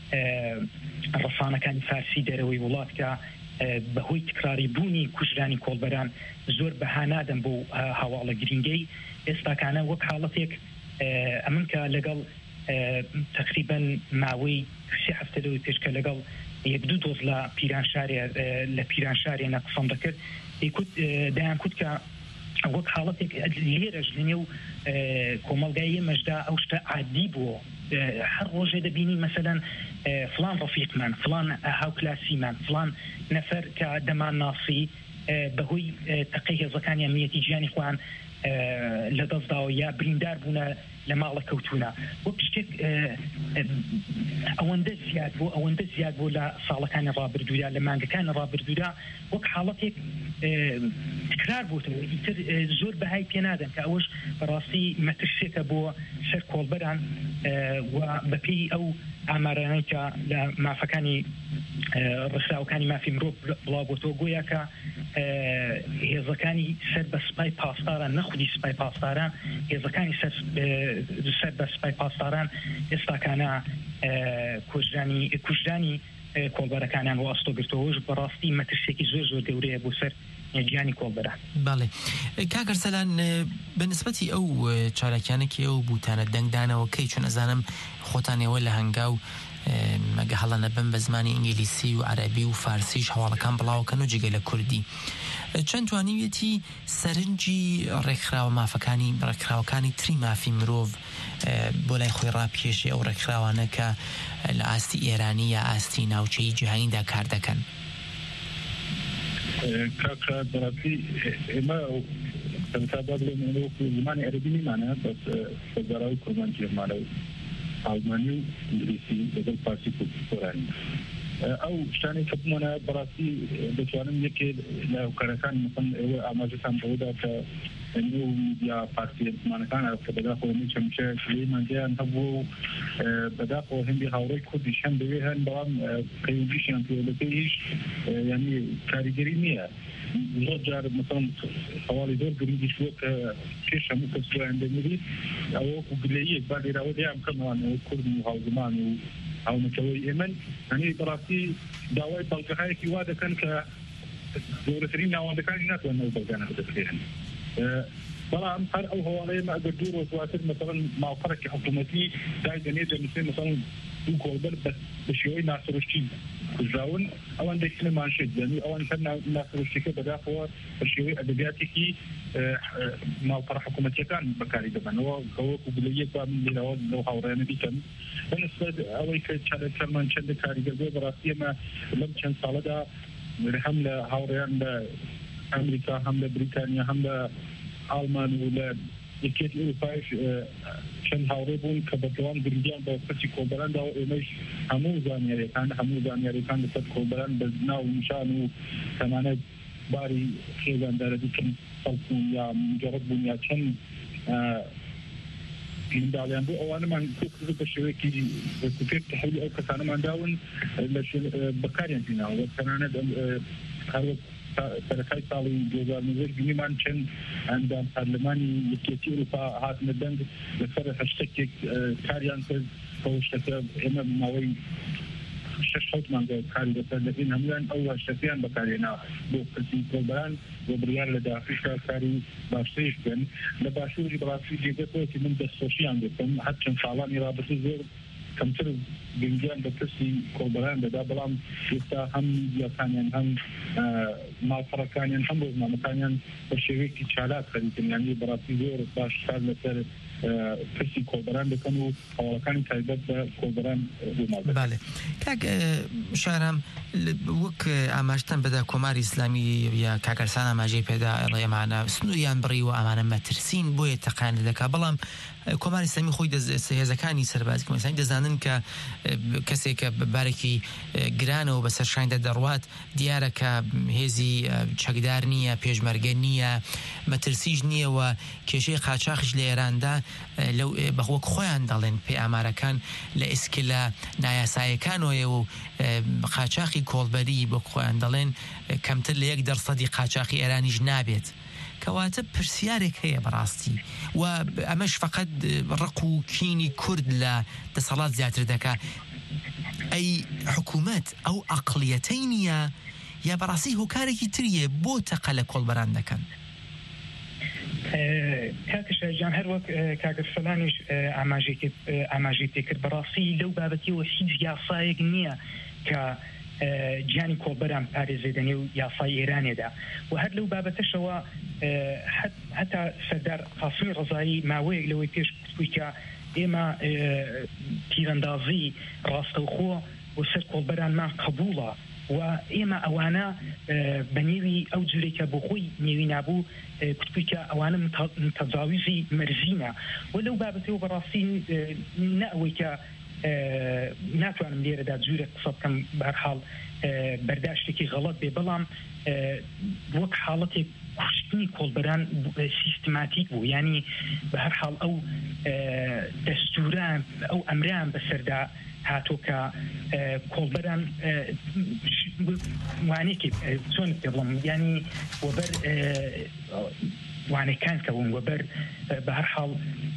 ڕەسانەکانی فارسی دەرەوەی وڵاتکە بەهۆی تکراری بوونی کوژرانی کۆڵبەران زۆر بەهانادەم بۆ هەواڵە گرنگەی ئێستاکانە وەک حاڵەتێک ئەمن کە لەگەڵ تقریبا ماوەی سێ هەفتەدەوەی پێشکە لەگەڵ یەک دوو دۆز لە پیرانشارێ لە پیرانشارێ نەقسەم دەکرد دایان کوت کە وەک حاڵەتێک لێرەش لە نێو کۆمەلگای ئێمەشدا ئەو شتە عادی بووە هەر ڕۆژێ دەبینی مەسەلەن فلان ڕەفیقمان فلان هاوکلاسیمان فلان نەفەر کە دەمان ناسی بەهۆی تەقەی هێزەکانی ئەمنیەتی گیانی خۆیان لەدەستداوە یا بریندار بوونە لە ماڵە کەوتونە وەک شتێک ئەوەندە زیاد بوو ئەوەندە زیاد بوو لە ساڵەکانی ڕابردوودا لە مانگەکانی ڕابردوودا وەک حاڵەتێک تکرار بووتەوە ئیتر زۆر بەهای پێنادەن کە ئەوەش بەڕاستی مەترسێکە بۆ سەر کۆڵبەران و بەپێی ئەو ئامارانەی کە لە مافەکانی ڕساوەکانی مافی مرۆڤ بڵاوبووتەوە گویا کە هێزەکانی سەر بە سپای پاسداران نەخودی سپای پاسداران هێزەکانی سەر بە سپای پاسداران ئێستاکانە کوژرانی کوژرانی کۆڵبەرەکانیان و ئاستۆگرتەوەش بەڕاستی مەترسێکی زۆر زۆر گەورەیە بۆ سەر گیانی کۆڵبەران. باڵێ کاگەر سەلان بەنسبەتی ئەو چالاکیانێکی ئەو بوتانە دەنگدانەوە کەی چون ئەزانم خۆتانەوە لە هەنگاو مەگە هەڵەنە بم بە زمانی ئینگلیسی و عەرەبی و فارسیش هەواڵەکان بڵاوکەن و جگە لە کوردی چەند توانیوێتی سەرنجی ڕێکخراوە مافەکانی ڕێکخراوەکانی تری مافی مرۆڤ بۆ لای خۆی ڕاپێشێ ئەو ڕێکخراوانە کە لە ئاستی ئێرانی یا ئاستی ناوچەی جیهانیدا کار دەکەن کاکە بەڕاستی ئێمە سەرەتا بڵێن زمانی عەرەبی نیمانە بەس سەربەراوی کورمان جێمانە و ئالمانی و ئینگلیسی لەگەڵ فارسی و کۆرانی ئەو شتانی کە بمانە بەڕاستی دەتوانم یەکێ لە هۆکارەکان مثلا ئێوە ئاماژەتان بەوەدا کە نێو میدیا فارسی زمانەکان کە بەداخەوە چەمچە لێمانجیان هەبوو و بەداخەوە هەندی هاوڕێی کوردیش هەن دەوێ هەن بەڵام پەیوەندیشیان پێوەلەکەیش یعنی کاریگەری نییە زۆر جار مثلا هەواڵی زۆر گرنگی شووە کە پێش هەموو کەس ئەندەمیری ئەوە وەکو گلەیەک با لێراوە دیان بکەمەوانەوە کورد و هاوزمان و هاونەکەوەی ئێمن هەنی بەڕاستی داوای بەڵگەهایەکی وا دەکەن کە گەورەترین ناوەندەکانی ناتوانن بەڵگانە بدەخێنن بەڵام هەر ئەو هەواڵەیە ئەگەر دوو ڕۆژ دواتر مثلا ماڵپەڕێکی حکوومەتی دایدەنێ دەنووسێ مثلا دوو کۆڵبەر بە شێوەی ناسەرۆشتی کوژراون ئەوان دەکەنە مانشێت یعنی ئەوان هەر ناسەرۆشتیەکە بەداخەوە بە شێوەی ئەدەبیاتێکی ماڵپەڕە حکوومەتیەکان بەکاری دەبنەوە کەوەکو گلەیەک با لێرەوە لەو هاوڕێیانە بیکەن بەنسبەت ئەوەی کە چارەسەرمان چەندە کاریگەر بووە بەڕاستی ئێمە لەم چەند ساڵەدا هەم لە هاوڕێیان لە ئەمریکا هەم لە بریتانیا هەم لە ئالمان و لە یەکێتی ئەوروپایش چەند هاوڕێ بوون کە بەدەوام گرنگیان بە کەسی کۆڵبەراندا و ئێمەش هەموو زانیاریەکان هەموو زانیاریەکان لەسەر کۆڵبەران بە ناو نیشان و تەمانەت باری خێزاندارە دیکەن خەڵک بوون یا مجەڕەد بوون یا چەند منداڵیان بوو ئەوانەمان کۆکرد بە شێوەیەکی کوپێک تەحویلی ئەو کەسانەمان داون بەکاریان بیناوە تەنانەت هەروەک سەرەتای ساڵی دوو هەزار و نۆ بینیمان چەند ئەندام پارلەمانی یەکێتی ئەوروپا هاتنە دەنگ لەسەر هەشتێک کاریان کرد ئەو شتەکە ئێمە ماوەی شش حوت مانگە کاری دەکەن لەبین هەمویان ئەو هەشتەکەیان بەکارهێنا بۆ کەسی کۆڵبەران بۆ بڕیار لە داخلیشا کاری باشترش بکەن لە باشووری بەڕاستی جێگەکەوەکی من دەستخۆشییان دەکەم هەر چەند ساڵانی رابطە زۆر کەمتر گنجیان بە پرسی کۆڵبەران دەدا بەڵام ئێستا هەم میدیاکانیان هەم ماڵپەڕەکانیان هەم ڕۆژنامەکانیان بە شێوەیەکی چالاک خەریکن یانی بەڕاستی زۆر باشتر لەسەر پرسی کۆڵبەران دەکەن و هەواڵەکانی تایبەت بە کۆڵبەران بەڵێ کاک شارم وەک ئاماژتان بەدا کۆماری ئیسلامی یا کاکەرسان ئاماژەی پێدا ئەڵێ ئەمانە سنووریان بڕی و ئەمانە مەترسین بۆیە تەقان دەکا بەڵام کۆماری ئیسلامی خۆی هێزەکانی سەربازی کۆمەسیانی دەزانن کە کەسێکە بارێکی گرانەوە بەسەر شاندا دەڕوات دیارە کە هێزی چەکدار نییە پێشمەرگە نییە مەترسیش نییە و کێشەی قاچاقش لە ئێراندا لەو بەخۆک خۆیان دەڵێن پێ ئامارەکان لە ئیسکلە نایاسایەکانەوەیە و قاچاقی کۆڵبەری بۆ خۆیان دەڵێن کەمتر لە یەک دەرسەدی قاچاقی ئێرانیش نابێت کەواتە پرسیارێک هەیە بەڕاستی و ئەمەش فقط ڕق و کینی کورد لە دەسەڵات زیاتر دەکا ئەی حکوومەت ئەو ئەقڵیەتەی نییە یا بەڕاستی هۆکارێکی تریە بۆ تەقە لە کۆڵبەران دەکەن کاکەشەجان هەر وەک کاگەر فەلانیش ئاماژەی پێکرد بەڕاستی لەو بابەتیەوە هیچ یاسایەک نییە کە گیانی کۆڵبەران پارێزێدەنێ و یاسای ئێرانێدا و هەر لەو بابەتەشەوە هەتا سەردار قاسمی ڕەزایی ماوەیەک لەوەی پێش کوی کە ئێمە تیرەندازی ڕاستەوخۆ و سەر کۆڵبەرانمان قبوڵە و ئێمە ئەوانە بە نێوی ئەو جورێکە بۆ خۆی نێوی نابوو کوتکوی کە ئەوانە متەجاویزی مەرزینە و لەو بابەتەوە بەڕاستی نە ئەوەی کە ناتوانم لێرەدا جوورە قسە بکەم بەرحاڵ بەرداشتێکی غەڵەت بێ بەڵام وەک حاڵەتێک کوشتنی کۆڵبەران سیستماتیک بوو ینی بە هەر حاڵ ئەو دەستوران ئەو ئەمران بەسەردا هاتۆ کە کۆڵبەران وانێکی چۆن پێ بڵم ینی وەبەر وانەکان کەون وەبەر بە هەر حاڵ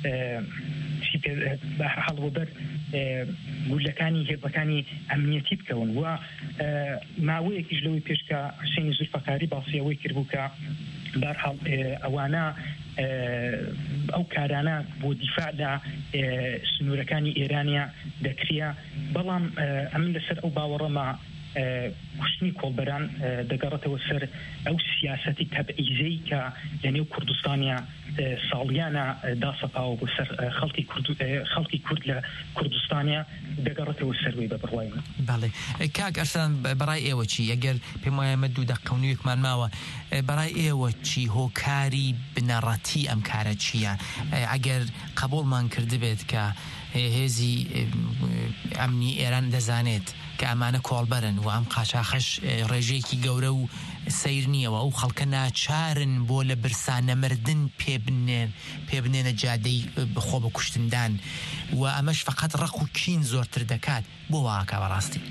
بە هەر حاڵ وەبەر گولەکانی هێبەکانی ئەمنیەتی بکەون و ماوەیەکیش لەوەی پێشکە حوسێنی زولفەقاری باسی ئەوەی کردبوو کە بەرحاڵ ئەوانە ئەو کارانە بۆ دیفاع لە سنوورەکانی ئێرانیا دەکریا بەڵام ئەمن لەسەر ئەو باوەڕەمە کوشتنی کۆڵبەران دەگەڕێتەوە سەر ئەو سیاسەتی تەبعیزەی کە لەنێو کوردستانیا ساڵیانە داسەپاوە بۆ سەر خەڵکی کورد لە کوردستانیا دەگەڕێتەوە سەروی بە بڕوای من. بەڵێ کاک ئەرسلان بەڕای ئێوە چی ئەگەر پێم وایە ئەمە دوو دەقەونیەکمان ماوە بەڕای ئێوە چی هۆکاری بنەڕەتی ئەم کارە چییە ئەگەر قبوڵمان کردبێت کە هێزی ئەمنی ئێران دەزانێت کە ئەمانە کۆڵبەرن و ئەم قاچاقەش ڕێژەیەکی گەورە و سیر نییەوە ئەو خەڵکە ناچارن بۆ لە برسانەمردن پێبنێنە جادەی بخۆ بە کوشتندان و ئەمەش فقط ڕق و کین زۆرتر دەکات بۆ واکە بەڕاستی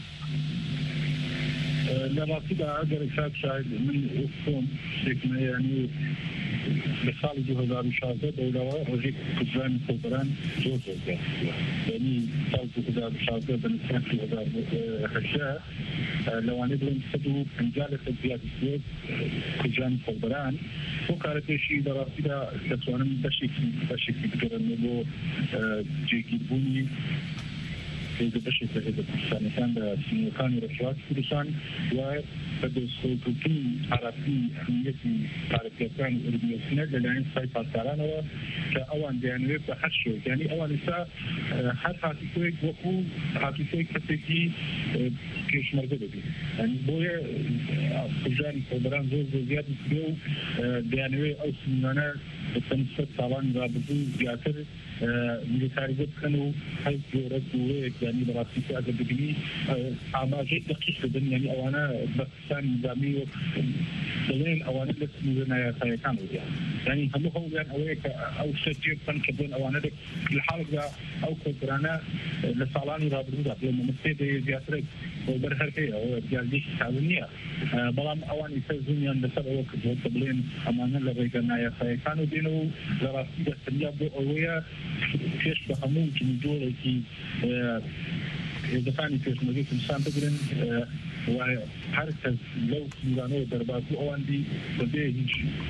لە ڕاستیدا ئەگەر کاک شاید من ئۆفۆم شتێکمە یانی لە ساڵی دوو هەزار و شازدە دەورەوە ڕۆژێک کوردستانی کۆڵبەران زۆر زۆر یعنی ساڵ دوو هەزار و شازدە بە نیسان دوو هەزار و هەشت لەوانەیە بڵێن سەد و پەنجا لەسەر زیادی زۆر کوردستانی کۆڵبەران بۆ کارە پێشی لە ڕاستیدا دەتوانم بەشێکی بەشێکی بگەڕێنەوە بۆ جێگیربوونی هێزە بەشێک لە هێزە کوردستانیەکان لە سنوورەکانی ڕێژاواتی کوردستان و بە دەستکەوتنی ئاراتی ئەمنیەتی پارێزگاکانی ئورومیەسنەت لەلایەن سای پاسدارانەوە کە ئەوان دەیانوێت بە هەر شێوەیەک یعنی ئەوان ئێستا هەر هاتوویەک وەکو هاتوویەک کەسێکی پێشمەرگە دەبێت یعنی بۆیە کوردستانی کۆڵبەران زۆر زۆر زیادی کرێ و دەیانوێت ئەو سنوورانە بە تەنسەت ساڵانی ڕابردوو زیاتر میلیتاریزە بکەن و هەر جۆرە دووەیەک یعنی بەڕاستی ئەگەر ببینی ئاماژەی دقیق دەبن یعنی ئەوانە بە قسانی نظامی و دەڵێن ئەوانە لە سنوورە نایاساییەکان ویان یعنی هەموو هەوڵیان ئەوەیە کە ئەو شتێ بکەن کە بێن ئەوانە لە حاڵێکدا ئەو کۆڵبەرانە لە ساڵانی ڕابردوودا بڵێن مەسێ زیاترێک کۆڵبەر هەر هەیە ئەوە دیاردێکی تازە نییە بەڵام ئەوان ئیستا زوونیان لەسەر ئەوە کردووە کە بڵێن ئەمانە لە ڕێگە نایاساییەکان و دێنەوە لە ڕاستی دەستنیا بۆ ئەوەیە پێش بە هەموو جۆرێکی هێزەکانی پێشمەرگەی کوردستان بگرن و هەر کەس لەو سنوورانەوە دەرباز بوو ئەوان دی بەبێ هیچ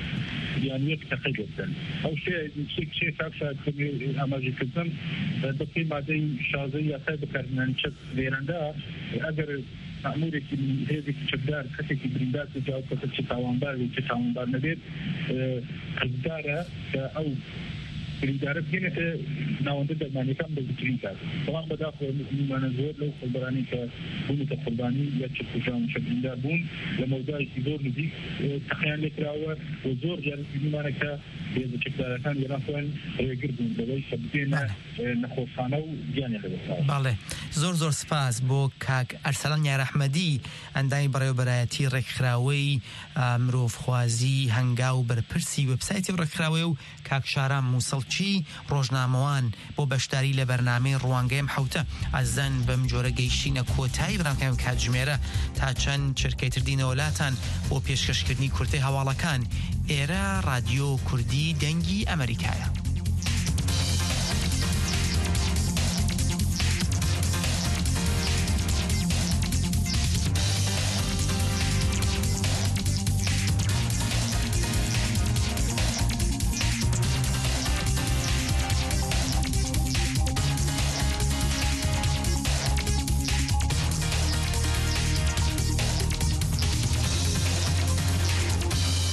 یان یەک تەقەی گرتن ئەو شێ تاکسا ئاماژەکردن بەپێی مادەی شازەی یاسای بەکارهێنانی چەک لێرەندا ئەگەر مامورێکی هێزێکی چەکدار کەسێکی بریندار جااو کەسە چ تاوانبار چ تاوانبار نەبێت حەزدارە کە ئەو بریندارە بگەنێتە ناوەندە دەرمانیەکان بەزووترین کات بەڵام بەداخۆمانە زۆر لەو خۆبەرانی کە بوونەتە قوربانی یا چ کوژان چ بریندار بوون لە مەودایکی زۆر نزیک تەقییان لێکراوە و زۆر جار بینمانە کە هێزە چەکدارەکان ئێران خۆیان ڕێگر بوون لەوەی کە بگەنە نەخۆشخانە و گیانیان لەدەستاوە. بەڵێ زۆر زۆر سپاس بۆ کاک ئەرسەلان یارەحمەدی ئەندامی بەڕێوەبەرایەتی ڕێکخراوەی مرۆڤخوازی هەنگاو بەرپرسی وێبسایتی ڕێکخراوەی و کاک شارام مووسڵچی ڕۆژنامەوان بۆ بەشداری لە بەرنامەی ڕوانگەی ئەم حوتە ئەزان بەم جۆرە گەیشتینە کۆتایی بڕامکەم کاتژمێرە تا چەند چرکەی تردینەوە لاتان بۆ پێشکەشکردنی کورتەی هەواڵەکان ئێرە رادیۆ کوردی دەنگی ئەمریکایە.